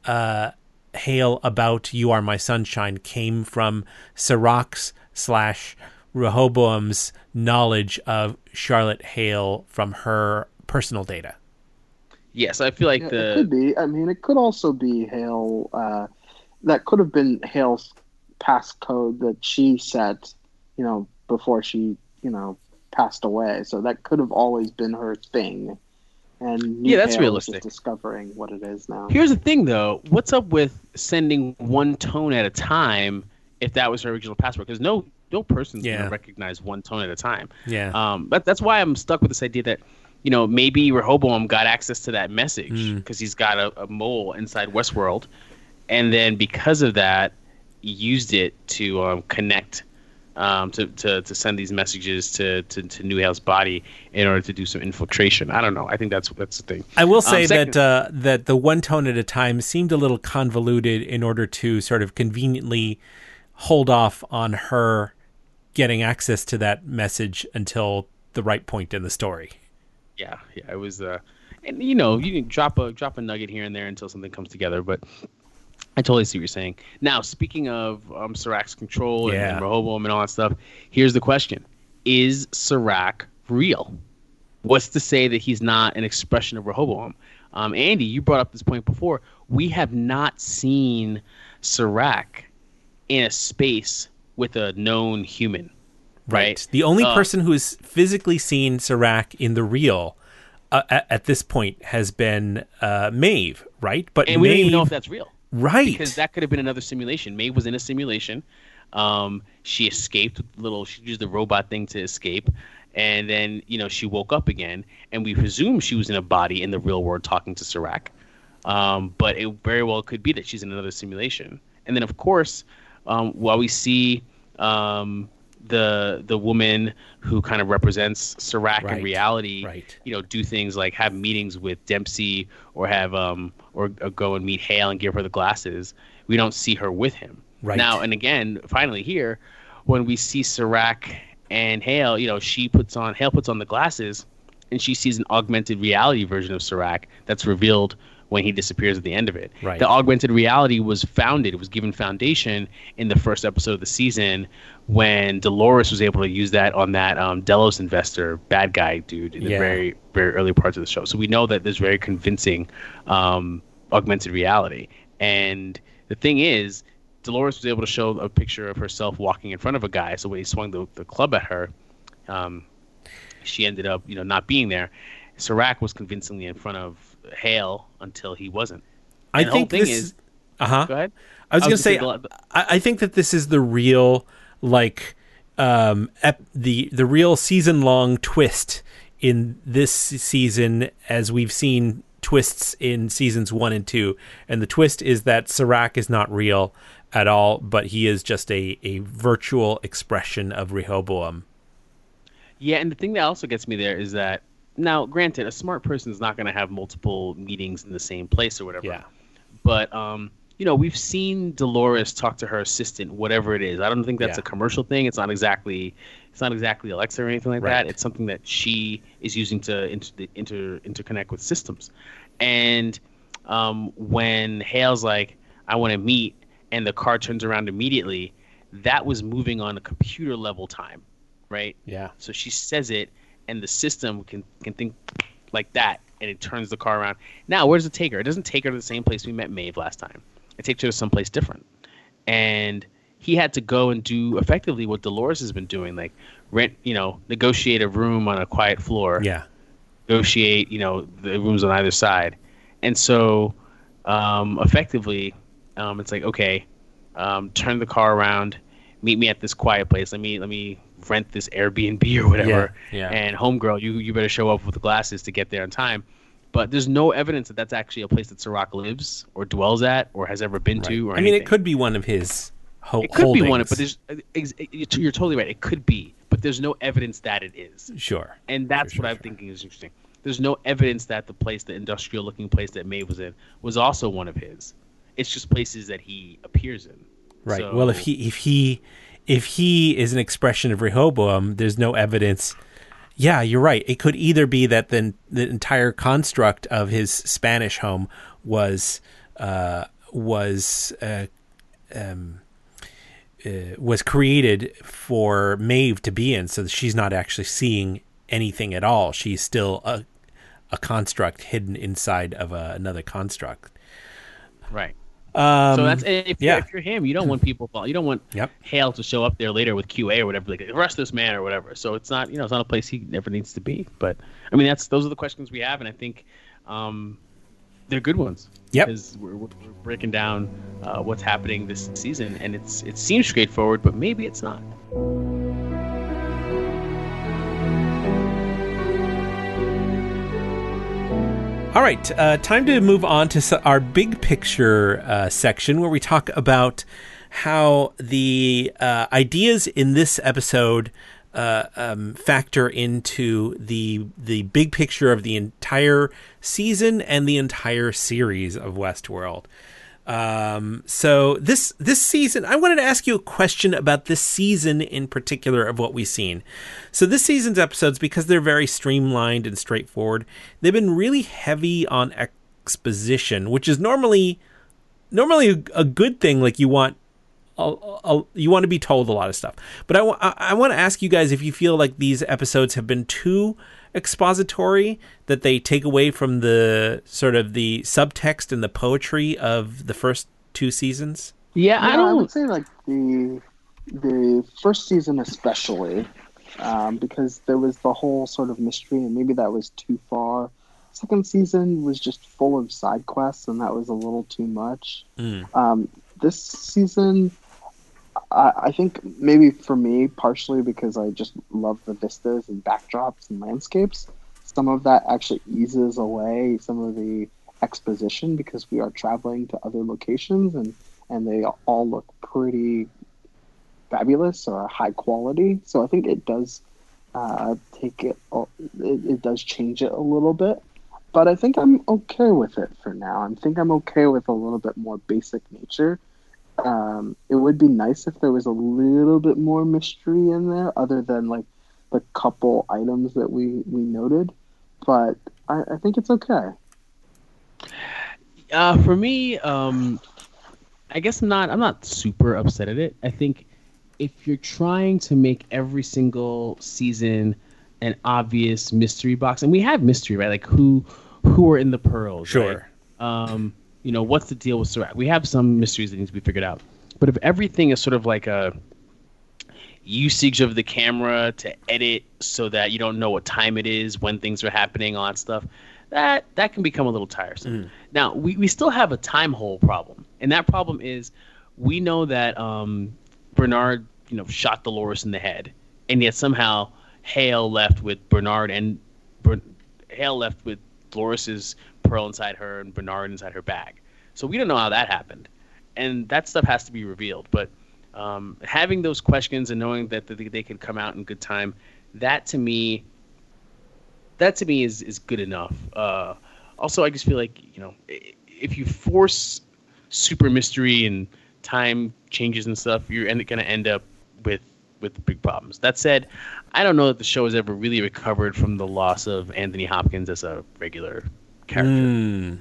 Hale about "You Are My Sunshine" came from Serac's / Rehoboam's knowledge of Charlotte Hale from her personal data. Yes, I feel like it could be. I mean, it could also be Hale. That could have been Hale's passcode that she set, before she, passed away. So that could have always been her thing. And that's Hale realistic. is discovering what it is now. Here's the thing, though. What's up with sending one tone at a time if that was her original password? Because no person's going to recognize one tone at a time. Yeah. But that's why I'm stuck with this idea that, maybe Rehoboam got access to that message because he's got a mole inside Westworld. And then because of that, used it to connect, to send these messages to New Hale's body in order to do some infiltration. I don't know. I think that's the thing. I will say that the one tone at a time seemed a little convoluted in order to sort of conveniently hold off on her getting access to that message until the right point in the story. Yeah, it was. And you can drop a nugget here and there until something comes together, but. I totally see what you're saying. Now, speaking of Serac's control and Rehoboam and all that stuff, here's the question. Is Serac real? What's to say that he's not an expression of Rehoboam? Andy, you brought up this point before. We have not seen Serac in a space with a known human. Right? The only person who has physically seen Serac in the real at this point has been Maeve, right? And we don't even know if that's real. Right. Because that could have been another simulation. Maeve was in a simulation. She escaped she used the robot thing to escape. And then, she woke up again. And we presume she was in a body in the real world talking to Serac. But it very well could be that she's in another simulation. And then, of course, while we see the woman who kind of represents Serac in reality, do things like have meetings with Dempsey or have or go and meet Hale and give her the glasses. We don't see her with him now. And again, finally here, when we see Serac and Hale, Hale puts on the glasses, and she sees an augmented reality version of Serac that's revealed when he disappears at the end of it. The augmented reality was given foundation in the first episode of the season when Dolores was able to use that on that Delos investor, bad guy dude, in the very, very early parts of the show. So we know that there's very convincing augmented reality. And the thing is, Dolores was able to show a picture of herself walking in front of a guy. So when he swung the club at her, she ended up, not being there. Serac was convincingly in front of Hale until he wasn't. I think the whole thing is. Go ahead. I was going to say, I think that this is the real, the real season-long twist in this season, as we've seen twists in seasons 1 and 2. And the twist is that Serac is not real at all, but he is just a virtual expression of Rehoboam. Yeah, and the thing that also gets me there is that, now, granted, a smart person is not going to have multiple meetings in the same place or whatever. Yeah. But we've seen Dolores talk to her assistant, whatever it is. I don't think that's a commercial thing. It's not exactly Alexa or anything like that. It's something that she is using to interconnect with systems. And when Hale's like, I want to meet, and the car turns around immediately, that was moving on a computer level time, right? Yeah. So she says it, and the system can think like that, and it turns the car around. Now, where does it take her? It doesn't take her to the same place we met Maeve last time. It takes her to someplace different. And he had to go and do effectively what Dolores has been doing, like negotiate a room on a quiet floor. Yeah. Negotiate, the rooms on either side. And so effectively, it's like, okay, turn the car around, meet me at this quiet place. Let me rent this Airbnb or whatever. Yeah. And homegirl, you better show up with the glasses to get there on time. But there's no evidence that that's actually a place that Serac lives or dwells at or has ever been to or anything. It could be one of his It could be one, but you're totally right. It could be, but there's no evidence that it is. Sure. And that's what I'm thinking is interesting. There's no evidence that the industrial-looking place that Maeve was in, was also one of his. It's just places that he appears in. Right. So, well, if he is an expression of Rehoboam, there's no evidence. Yeah, you're right. It could either be that the entire construct of his Spanish home was created for Maeve to be in, so that she's not actually seeing anything at all. She's still a construct hidden inside of another construct. Right. So that's if you're him, you don't want you don't want Yep. Hale to show up there later with QA or whatever, like arrest this man or whatever. So it's not it's not a place he never needs to be. But I mean those are the questions we have, and I think they're good ones. Yep. Because we're breaking down what's happening this season, and it seems straightforward, but maybe it's not. All right, time to move on to our big picture section where we talk about how the ideas in this episode factor into the big picture of the entire season and the entire series of Westworld. So this season, I wanted to ask you a question about this season in particular of what we've seen. So this season's episodes, because they're very streamlined and straightforward, they've been really heavy on exposition, which is normally a good thing. Like you want to be told a lot of stuff. But I want to ask you guys if you feel like these episodes have been too expository, that they take away from the sort of the subtext and the poetry of the first two seasons. Yeah, I would say like the first season especially, because there was the whole sort of mystery, and maybe that was too far. Second season was just full of side quests, and that was a little too much. This season, I think maybe for me, partially because I just love the vistas and backdrops and landscapes, some of that actually eases away some of the exposition because we are traveling to other locations and they all look pretty fabulous or high quality. So I think it does it does change it a little bit. But I think I'm okay with it for now. I think I'm okay with a little bit more basic nature. It would be nice if there was a little bit more mystery in there other than like the couple items that we noted, but I think it's okay. For me, I guess I'm not super upset at it. I think if you're trying to make every single season an obvious mystery box, and we have mystery, right? Like who are in the pearls, sure. Right? What's the deal with Serac? We have some mysteries that need to be figured out. But if everything is sort of like a usage of the camera to edit so that you don't know what time it is, when things are happening, all that stuff, that can become a little tiresome. Now, we still have a time hole problem. And that problem is we know that Bernard, shot Dolores in the head. And yet somehow Hale left with Hale left with Dolores's pearl inside her and Bernard inside her bag. So we don't know how that happened, and that stuff has to be revealed. But having those questions and knowing that they could come out in good time, that to me is good enough. Also, I just feel like if you force super mystery and time changes and stuff, you're going to end up with big problems. That said, I don't know that the show has ever really recovered from the loss of Anthony Hopkins as a regular character.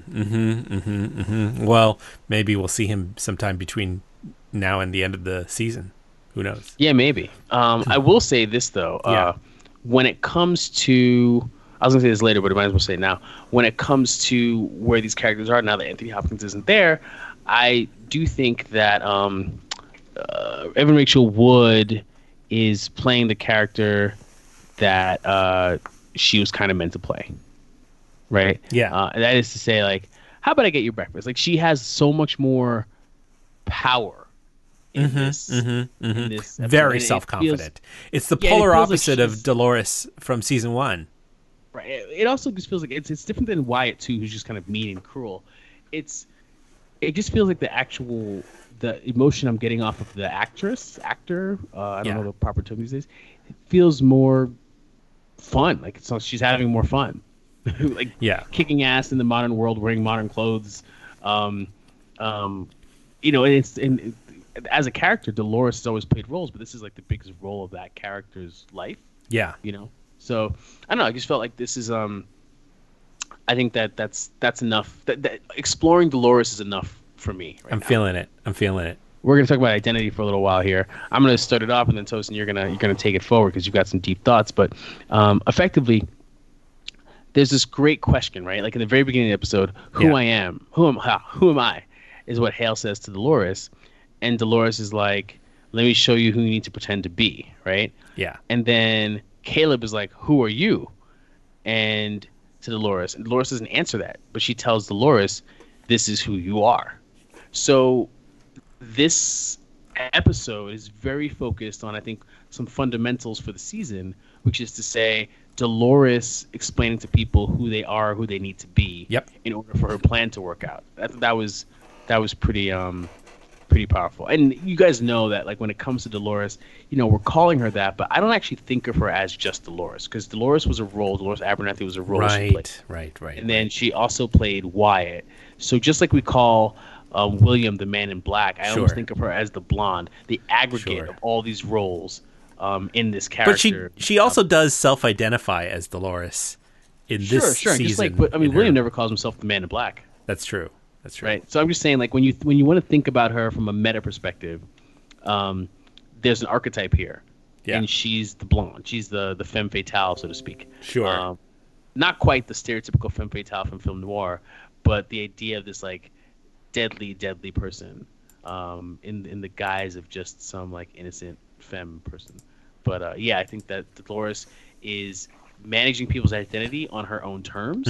Well, maybe we'll see him sometime between now and the end of the season. Who knows? Yeah, maybe. I will say this though. When it comes to, I was gonna say this later, but I might as well say it now. When it comes to where these characters are now that Anthony Hopkins isn't there, I do think that Evan Rachel Wood is playing the character that she was kind of meant to play. Right? Yeah. That is to say, like, how about I get you breakfast? Like, she has so much more power in this. In this very self-confident. It's the polar opposite of Dolores from season 1. Right. It also just feels like it's different than Wyatt too, who's just kind of mean and cruel. It just feels like the emotion I'm getting off of the actor. I don't know the proper term these days. It feels more fun. Like she's having more fun. Like kicking ass in the modern world, wearing modern clothes. As a character, Dolores has always played roles, but this is like the biggest role of that character's life. Yeah. So I don't know. I just felt like this is. I think that's enough. That exploring Dolores is enough for me. I'm feeling it. We're gonna talk about identity for a little while here. I'm gonna start it off, and then Tosin, you're gonna take it forward because you've got some deep thoughts. But effectively, there's this great question, right? Like in the very beginning of the episode, who am I, is what Hale says to Dolores, and Dolores is like, "Let me show you who you need to pretend to be," right? Yeah. And then Caleb is like, "Who are you?" And to Dolores, and Dolores doesn't answer that, but she tells Dolores, "This is who you are." So this episode is very focused on, I think, some fundamentals for the season, which is to say, Dolores explaining to people who they are, who they need to be, in order for her plan to work out. That was pretty powerful. And you guys know that, like, when it comes to Dolores, we're calling her that, but I don't actually think of her as just Dolores, because Dolores was a role. Dolores Abernathy was a role she played. Right. And then she also played Wyatt. So just like we call William the Man in Black, I almost think of her as the blonde, the aggregate of all these roles in this character. But she also does self-identify as Dolores in this season. Just like, but, William never calls himself the Man in Black. That's true. Right. So I'm just saying, like, when you want to think about her from a meta perspective, there's an archetype here, and she's the blonde. She's the femme fatale, so to speak. Sure. Not quite the stereotypical femme fatale from film noir, but the idea of this like deadly person in the guise of just some like innocent femme person. But I think that Dolores is managing people's identity on her own terms.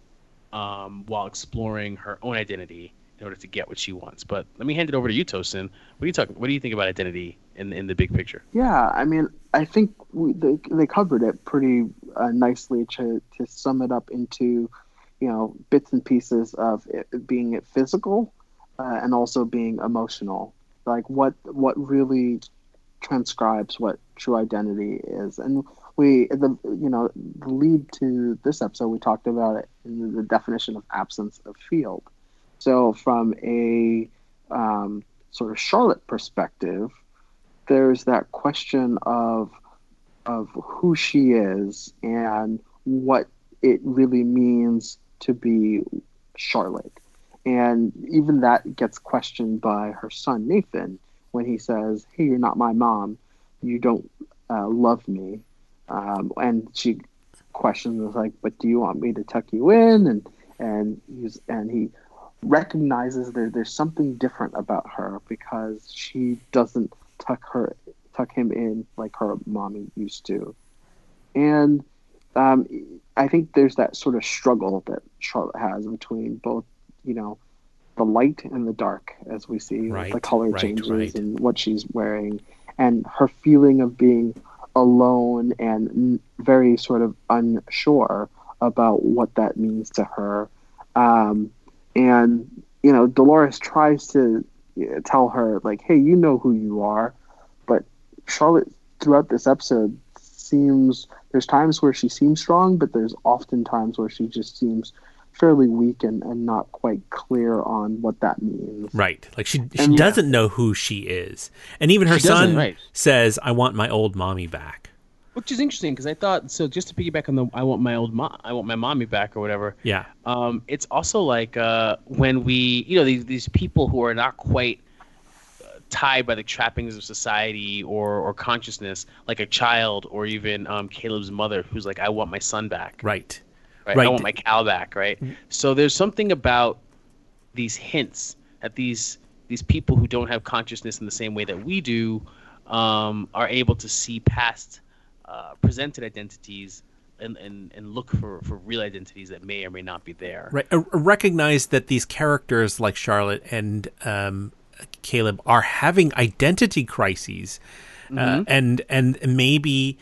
While exploring her own identity in order to get what she wants. But let me hand it over to you, Tosin. What do you think about identity in the big picture? Yeah, I mean, I think they covered it pretty nicely to sum it up into, bits and pieces of it being physical and also being emotional. Like what really transcribes what true identity is. And the lead to this episode, we talked about it in the definition of absence of field. So from a sort of Charlotte perspective, there's that question of who she is and what it really means to be Charlotte. And even that gets questioned by her son, Nathan, when he says, "Hey, you're not my mom. You don't love me." And she questions, like, "But do you want me to tuck you in?" And he recognizes there's something different about her because she doesn't tuck him in like her mommy used to. And I think there's that sort of struggle that Charlotte has between both, the light and the dark, as we see the color changes and what she's wearing, and her feeling of being alone and very sort of unsure about what that means to her. And Dolores tries to tell her, like, "Hey, you know who you are," but Charlotte throughout this episode there's times where she seems strong, but there's often times where she just seems fairly weak and not quite clear on what that means. Right. Like she And doesn't know who she is. And even her She doesn't, son right. says, I want my old mommy back. Which is interesting because I thought so. Just to piggyback on the I want my mommy back or whatever. Yeah. It's also like when we these people who are not quite tied by the trappings of society or consciousness, like a child or even Caleb's mother, who's like, I want my son back. Right. Right. I want my Cal back. Right. So there's something about these hints that these people who don't have consciousness in the same way that we do are able to see past presented identities and look for real identities that may or may not be there. Right. Recognize that these characters like Charlotte and Caleb are having identity crises. And maybe,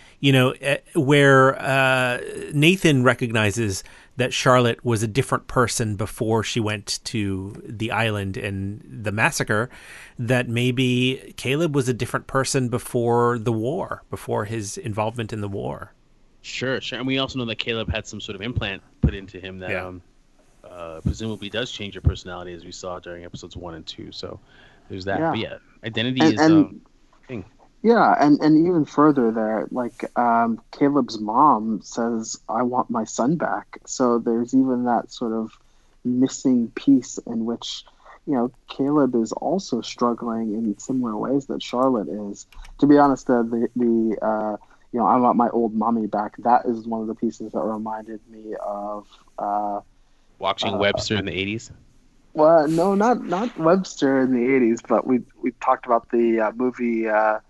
where Nathan recognizes that Charlotte was a different person before she went to the island and the massacre, that maybe Caleb was a different person before the war, before his involvement in the war. Sure. And we also know that Caleb had some sort of implant put into him that presumably does change your personality, as we saw during episodes 1 and 2. So there's that. Yeah. But yeah, identity is a thing. Yeah, and even further there, like Caleb's mom says, I want my son back. So there's even that sort of missing piece in which, Caleb is also struggling in similar ways that Charlotte is. To be honest, the I want my old mommy back, that is one of the pieces that reminded me of watching Webster in the 80s. Well, no, not Webster in the 80s, but we talked about the movie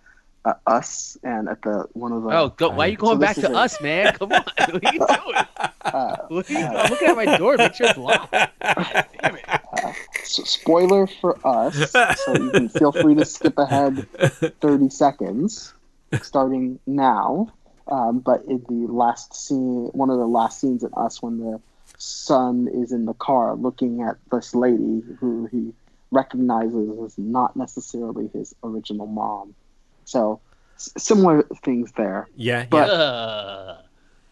Us, and at one of the. Why are you going back to Us, man? Come on, what are you doing? I'm looking at my door, make sure it's locked. Damn it. So spoiler for Us, so you can feel free to skip ahead 30 seconds, starting now. But in the last scene, one of the last scenes in Us, when the son is in the car looking at this lady who he recognizes as not necessarily his original mom. So similar things there. Yeah. But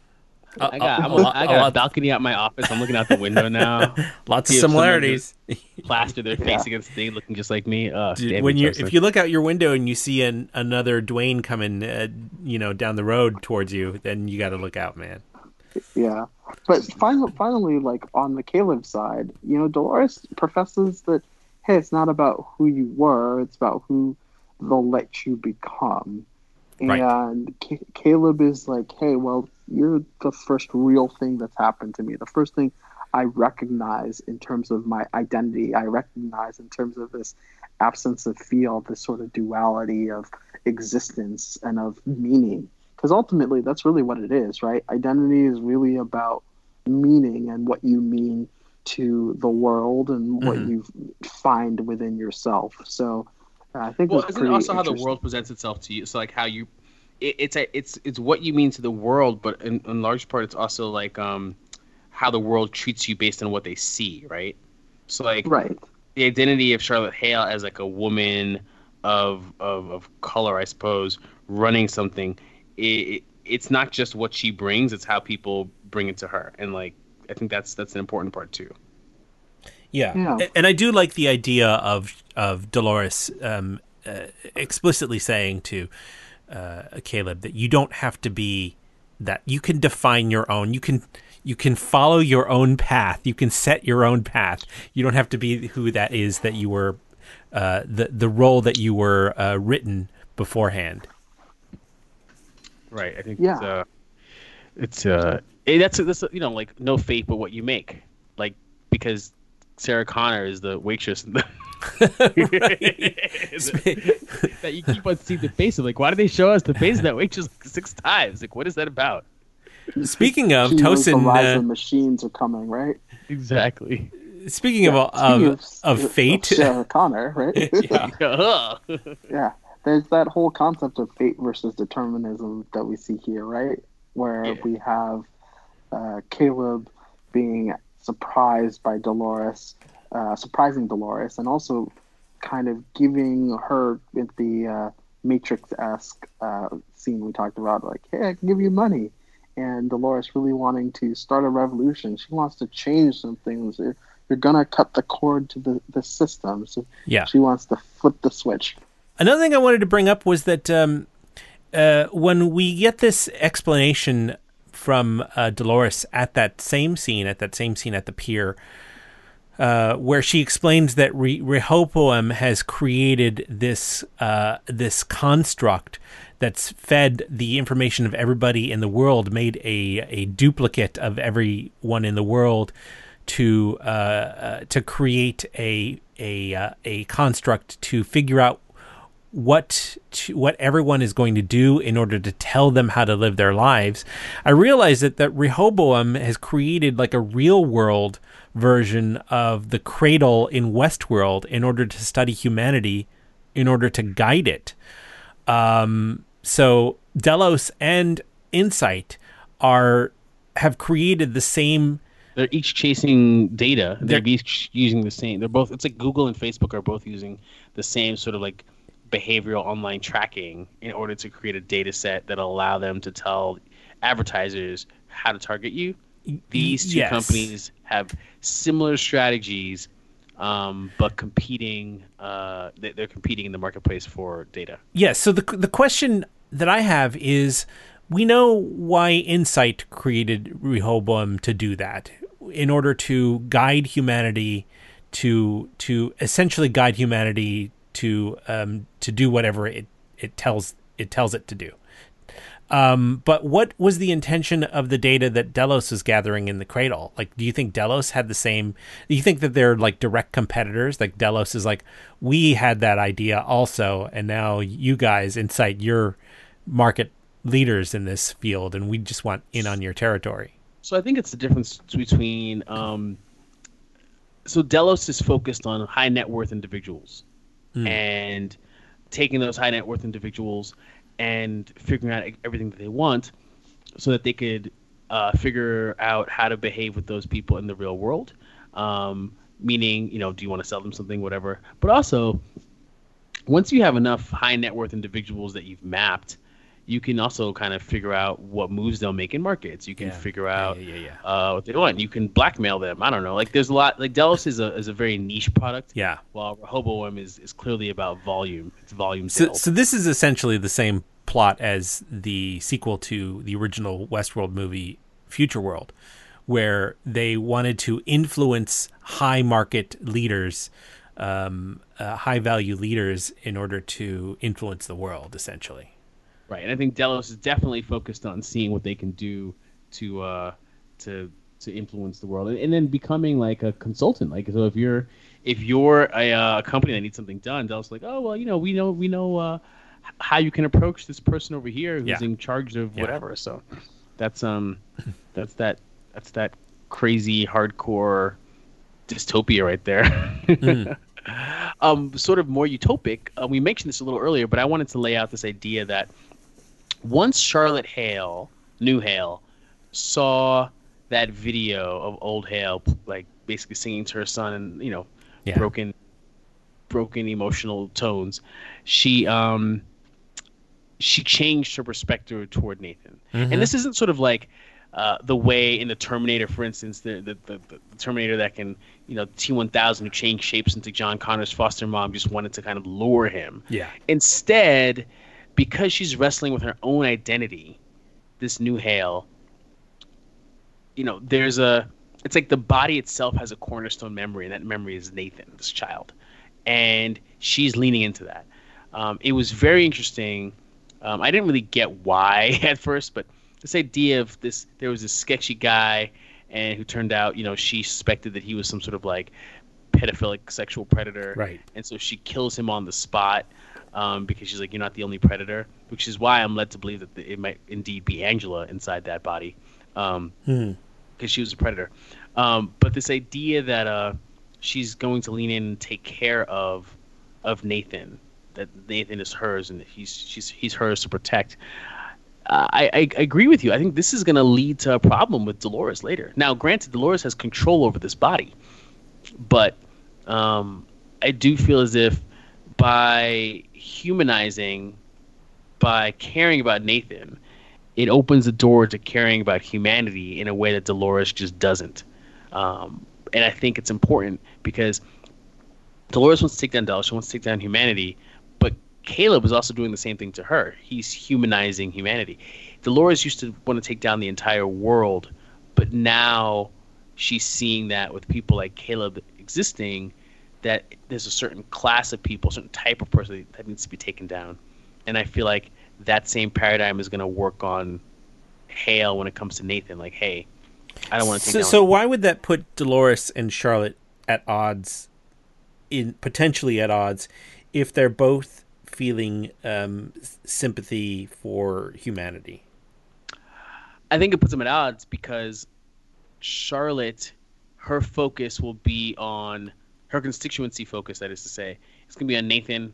I got a balcony out my office. I'm looking out the window now. Lots of similarities. Plaster their face against the looking just like me. Dude, if you look out your window and you see another Dwayne coming, down the road towards you, then you got to look out, man. Yeah, but finally, like on the Caleb side, Dolores professes that, hey, it's not about who you were; it's about who they'll let you become. Right. And Caleb is like, hey, well, you're the first real thing that's happened to me. The first thing I recognize in terms of my identity. I recognize in terms of this absence of feel, this sort of duality of existence and of meaning. Because ultimately, that's really what it is, right? Identity is really about meaning and what you mean to the world and what you find within yourself. So I think isn't it also how the world presents itself to you? So like how you, it's what you mean to the world, but in large part, it's also like how the world treats you based on what they see, right? So like the identity of Charlotte Hale as like a woman of color, I suppose, running something. It's not just what she brings; it's how people bring it to her, and like I think that's an important part too. Yeah. And I do like the idea of Dolores explicitly saying to Caleb that you don't have to be that. You can define your own. You can follow your own path. You can set your own path. You don't have to be who that is that you were, the role that you were written beforehand. Right. I think it's that's like no fate but what you make. Like because Sarah Connor is the waitress that you keep on seeing the face of. Like, why do they show us the face of that waitress 6 times? Like, what is that about? Speaking of Tosin, the rise of machines are coming, right? Exactly. Speaking of fate, Sarah Connor, right? Yeah. Yeah. There's that whole concept of fate versus determinism that we see here, right? Where we have Caleb being surprised by Dolores, surprising Dolores, and also kind of giving her with the Matrix-esque scene we talked about, like, hey, I can give you money. and Dolores really wanting to start a revolution. She wants to change some things. You're gonna cut the cord to the system. So Yeah. she wants to flip the switch. Another thing I wanted to bring up was that when we get this explanation from Dolores at that same scene at the pier, where she explains that Rehoboam has created this construct that's fed the information of everybody in the world, made a duplicate of everyone in the world to create a construct to figure out what everyone is going to do in order to tell them how to live their lives. I realize that Rehoboam has created like a real world version of the Cradle in Westworld in order to study humanity, in order to guide it. So Delos and Insight have created the same. They're each chasing data. They're each using the same. They're both. It's like Google and Facebook are both using the same sort of like behavioral online tracking in order to create a data set that'll allow them to tell advertisers how to target you. These two companies have similar strategies, but competing. They're competing in the marketplace for data. Yes. So the question that I have is, we know why Insight created Rehoboam to do that, in order to guide humanity, to essentially guide humanity to do whatever it tells it to do. But what was the intention of the data that Delos is gathering in the Cradle? Like, do you think Delos had the same? Do you think that they're like direct competitors? Like Delos is like, we had that idea also, and now you guys, Insight, you're market leaders in this field, and we just want in on your territory. So I think it's the difference between. So Delos is focused on high net worth individuals, and taking those high net worth individuals and figuring out everything that they want, so that they could figure out how to behave with those people in the real world. Meaning, do you want to sell them something, whatever. But also, once you have enough high net worth individuals that you've mapped, you can also kind of figure out what moves they'll make in markets. You can figure out what they want. You can blackmail them. I don't know. Like, there's a lot. Like, Delos is a very niche product. Yeah. While Rehoboam is clearly about volume. It's volume sales. So this is essentially the same plot as the sequel to the original Westworld movie, Future World, where they wanted to influence high market leaders, high value leaders, in order to influence the world, essentially. Right, and I think Delos is definitely focused on seeing what they can do to influence the world, and then becoming like a consultant. Like, so if you're a company that needs something done, Delos is like, oh well, we know how you can approach this person over here who's in charge of whatever. So that's that crazy hardcore dystopia right there. Sort of more utopic. We mentioned this a little earlier, but I wanted to lay out this idea that once Charlotte Hale, new Hale, saw that video of old Hale, like basically singing to her son in broken emotional tones, she changed her perspective toward Nathan. And this isn't sort of like the way in the Terminator, for instance, the Terminator that can, T-1000 who changed shapes into John Connor's foster mom just wanted to kind of lure him. Yeah. Instead, because she's wrestling with her own identity, this new Hale, it's like the body itself has a cornerstone memory, and that memory is Nathan, this child. And she's leaning into that. It was very interesting. I didn't really get why at first, but this idea of there was this sketchy guy, and who turned out, she suspected that he was some sort of like pedophilic sexual predator. Right. And so she kills him on the spot, because she's like, you're not the only predator, which is why I'm led to believe that it might indeed be Angela inside that body, because she was a predator. But this idea that she's going to lean in and take care of Nathan, that Nathan is hers and that he's hers to protect. I agree with you. I think this is going to lead to a problem with Dolores later. Now, granted, Dolores has control over this body, but I do feel as if by humanizing, by caring about Nathan, it opens the door to caring about humanity in a way that Dolores just doesn't. And I think it's important because Dolores wants to take down Dell. She wants to take down humanity, but Caleb is also doing the same thing to her. He's humanizing humanity. Dolores used to want to take down the entire world, but now she's seeing that with people like Caleb existing, that there's a certain class of people, a certain type of person that needs to be taken down. And I feel like that same paradigm is going to work on Hale when it comes to Nathan. Like, hey, I don't want to take down. So why would that put Dolores and Charlotte at odds, potentially at odds, if they're both feeling sympathy for humanity? I think it puts them at odds because Charlotte, her focus will be on her constituency focus, that is to say. It's going to be on Nathan,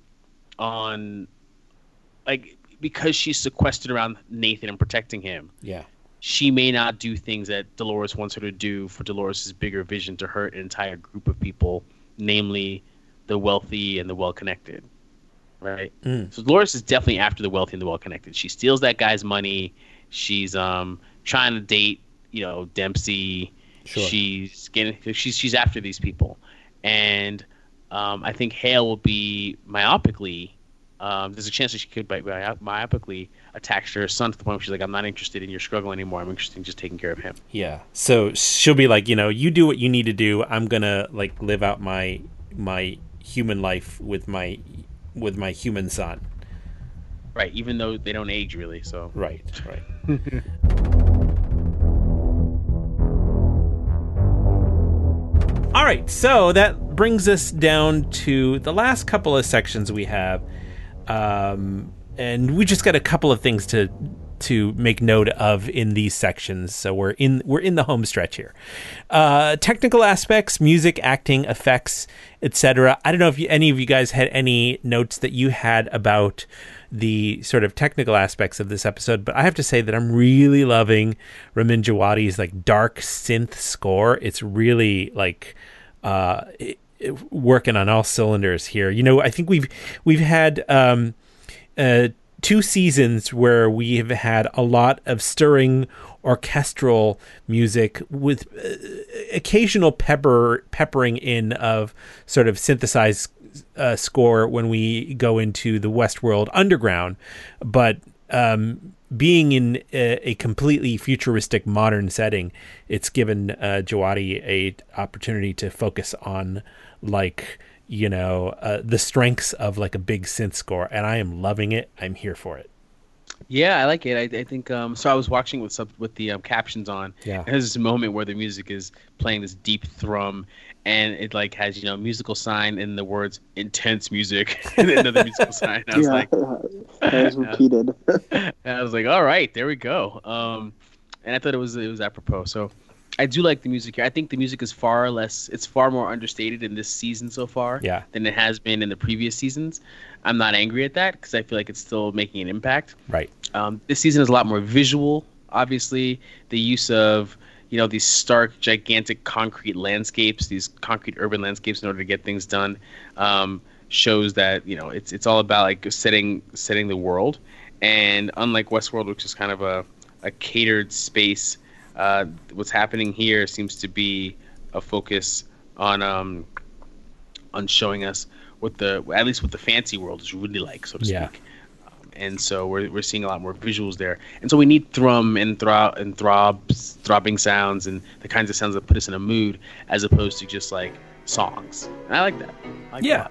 because she's sequestered around Nathan and protecting him. Yeah. She may not do things that Dolores wants her to do for Dolores' bigger vision to hurt an entire group of people, namely the wealthy and the well-connected. Right? So Dolores is definitely after the wealthy and the well-connected. She steals that guy's money. She's trying to date, Dempsey. Sure. She's after these people. And I think Hale will be myopically. There's a chance that she could myopically attach to her son to the point where she's like, I'm not interested in your struggle anymore. I'm interested in just taking care of him. Yeah. So she'll be like, you do what you need to do. I'm gonna live out my human life with my human son. Right. Even though they don't age really. So. Right. All right, so that brings us down to the last couple of sections we have, and we just got a couple of things to make note of in these sections. So we're in the home stretch here. Technical aspects, music, acting, effects, etc. I don't know if any of you guys had any notes that you had about the sort of technical aspects of this episode, but I have to say that I'm really loving Ramin Djawadi's dark synth score. It's really working on all cylinders here. I think we've had 2 seasons where we have had a lot of stirring orchestral music with occasional peppering in of sort of synthesized score when we go into the Westworld underground, but being in a completely futuristic modern setting, it's given Djawadi a opportunity to focus on the strengths of a big synth score, and I am loving it. I'm here for it. Yeah, I like it. I think so. I was watching with the captions on. Yeah. There's this moment where the music is playing this deep thrum, and it has musical sign in the words intense music and another musical sign. I was that was repeated. And I was like, all right, there we go. And I thought it was apropos. So I do like the music here. I think the music is far more understated in this season so far than it has been in the previous seasons. I'm not angry at that because I feel like it's still making an impact. Right. This season is a lot more visual. Obviously, the use of these stark, gigantic concrete landscapes, these concrete urban landscapes, in order to get things done, shows that it's all about setting the world. And unlike Westworld, which is kind of a catered space, what's happening here seems to be a focus on showing us at least what the fancy world is really like, so to speak. And so we're seeing a lot more visuals there, and so we need thrum and throbbing sounds and the kinds of sounds that put us in a mood, as opposed to just songs. And I like that. Yeah.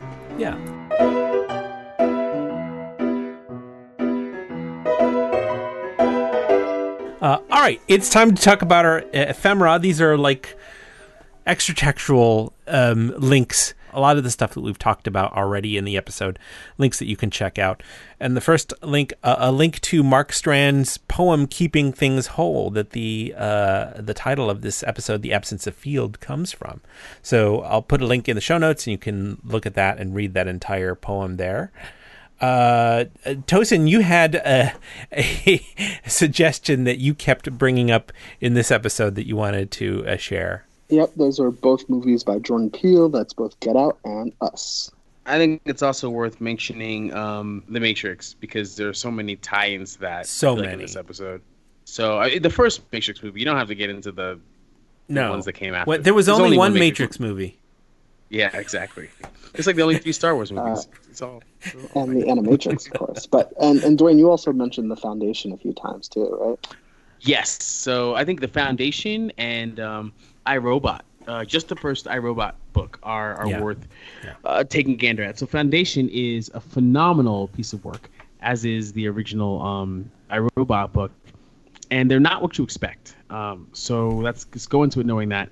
All right, it's time to talk about our ephemera. These are extra-textual links. A lot of the stuff that we've talked about already in the episode, links that you can check out. And the first link, a link to Mark Strand's poem "Keeping Things Whole," that the title of this episode, "The Absence of Field," comes from. So I'll put a link in the show notes, and you can look at that and read that entire poem there. Tosin, you had a suggestion that you kept bringing up in this episode that you wanted to share. Yep, those are both movies by Jordan Peele. That's both Get Out and Us. I think it's also worth mentioning The Matrix, because there are so many tie-ins to that. So in many. this episode. So the first Matrix movie, you don't have to get into the ones that came after. Well, there was There's only one Matrix movie. Yeah, exactly. It's like the only 3 Star Wars movies. It's all. And the Animatrix, of course. But and Dwayne, you also mentioned The Foundation a few times too, right? Yes. So I think The Foundation and iRobot, just the first iRobot book, are worth taking a gander at. So Foundation is a phenomenal piece of work, as is the original iRobot book, and they're not what you expect. So let's just go into it knowing that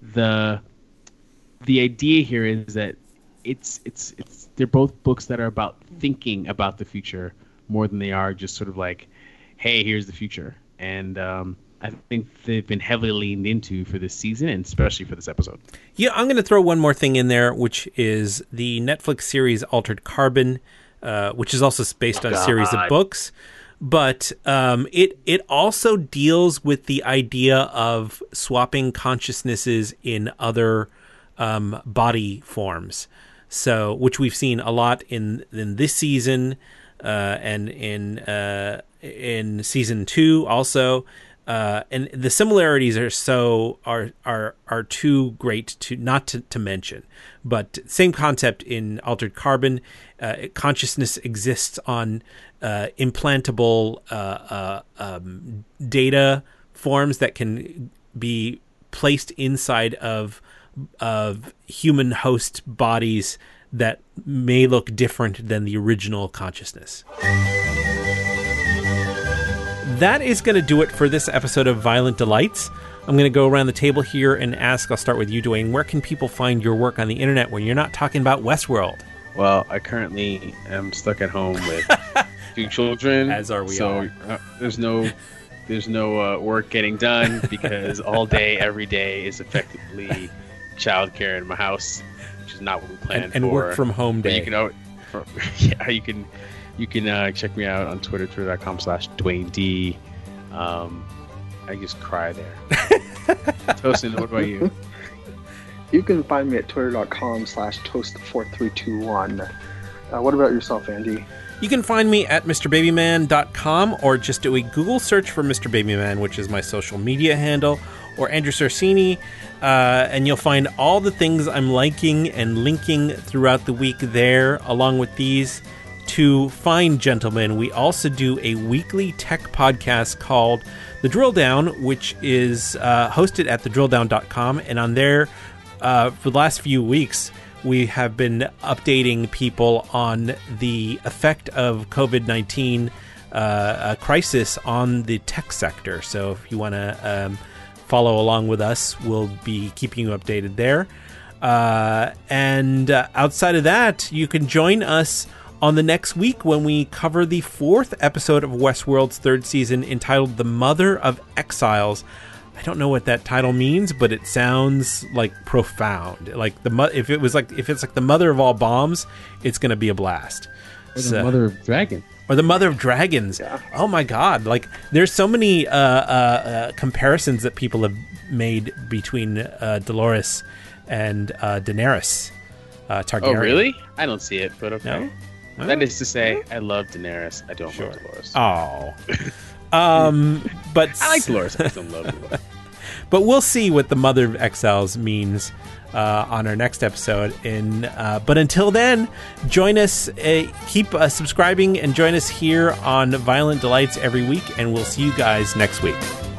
the idea here is that it's they're both books that are about thinking about the future more than they are just sort of like, hey, here's the future. And I think they've been heavily leaned into for this season, and especially for this episode. Yeah, I'm going to throw one more thing in there, which is the Netflix series Altered Carbon, which is also based on a series of books. But it also deals with the idea of swapping consciousnesses in other body forms. So, which we've seen a lot in this season, and in season 2 also, and the similarities are too great to not to mention. But same concept in Altered Carbon. Consciousness exists on implantable data forms that can be placed inside of human host bodies that may look different than the original consciousness. That is going to do it for this episode of Violent Delights. I'm going to go around the table here and ask, I'll start with you, Dwayne, where can people find your work on the internet when you're not talking about Westworld? Well, I currently am stuck at home with 2 children. As are we all. There's no work getting done because all day, every day is effectively childcare in my house, which is not what we planned for. And work from home day. But you can check me out on Twitter, twitter.com/DwayneD. I just cry there. Tosin, what about you? You can find me at twitter.com/toast4321. What about yourself, Andy? You can find me at MrBabyman.com, or just do a Google search for Mr. Babyman, which is my social media handle, or Andrew Sorsini, and you'll find all the things I'm liking and linking throughout the week there, along with these two fine gentlemen. We also do a weekly tech podcast called The Drill Down, which is hosted at thedrilldown.com, and on there, for the last few weeks, we have been updating people on the effect of COVID-19 crisis on the tech sector. So if you want to follow along with us, we'll be keeping you updated there. And outside of that, you can join us on the next week when we cover the 4th episode of Westworld's 3rd season, entitled The Mother of Exiles. I don't know what that title means, but it sounds like profound. Like if it's like the mother of all bombs, it's going to be a blast. Or the mother of dragons. Or the mother of dragons. Yeah. Oh my God! Like there's so many comparisons that people have made between Dolores and Daenerys Targaryen. Oh really? I don't see it, but okay. No? That is to say, I love Daenerys. I don't love Dolores. Oh. But I like Dolores. I don't love Dolores. But we'll see what the Mother of Exiles means on our next episode. But until then, join us. Keep subscribing and join us here on Violent Delights every week, and we'll see you guys next week.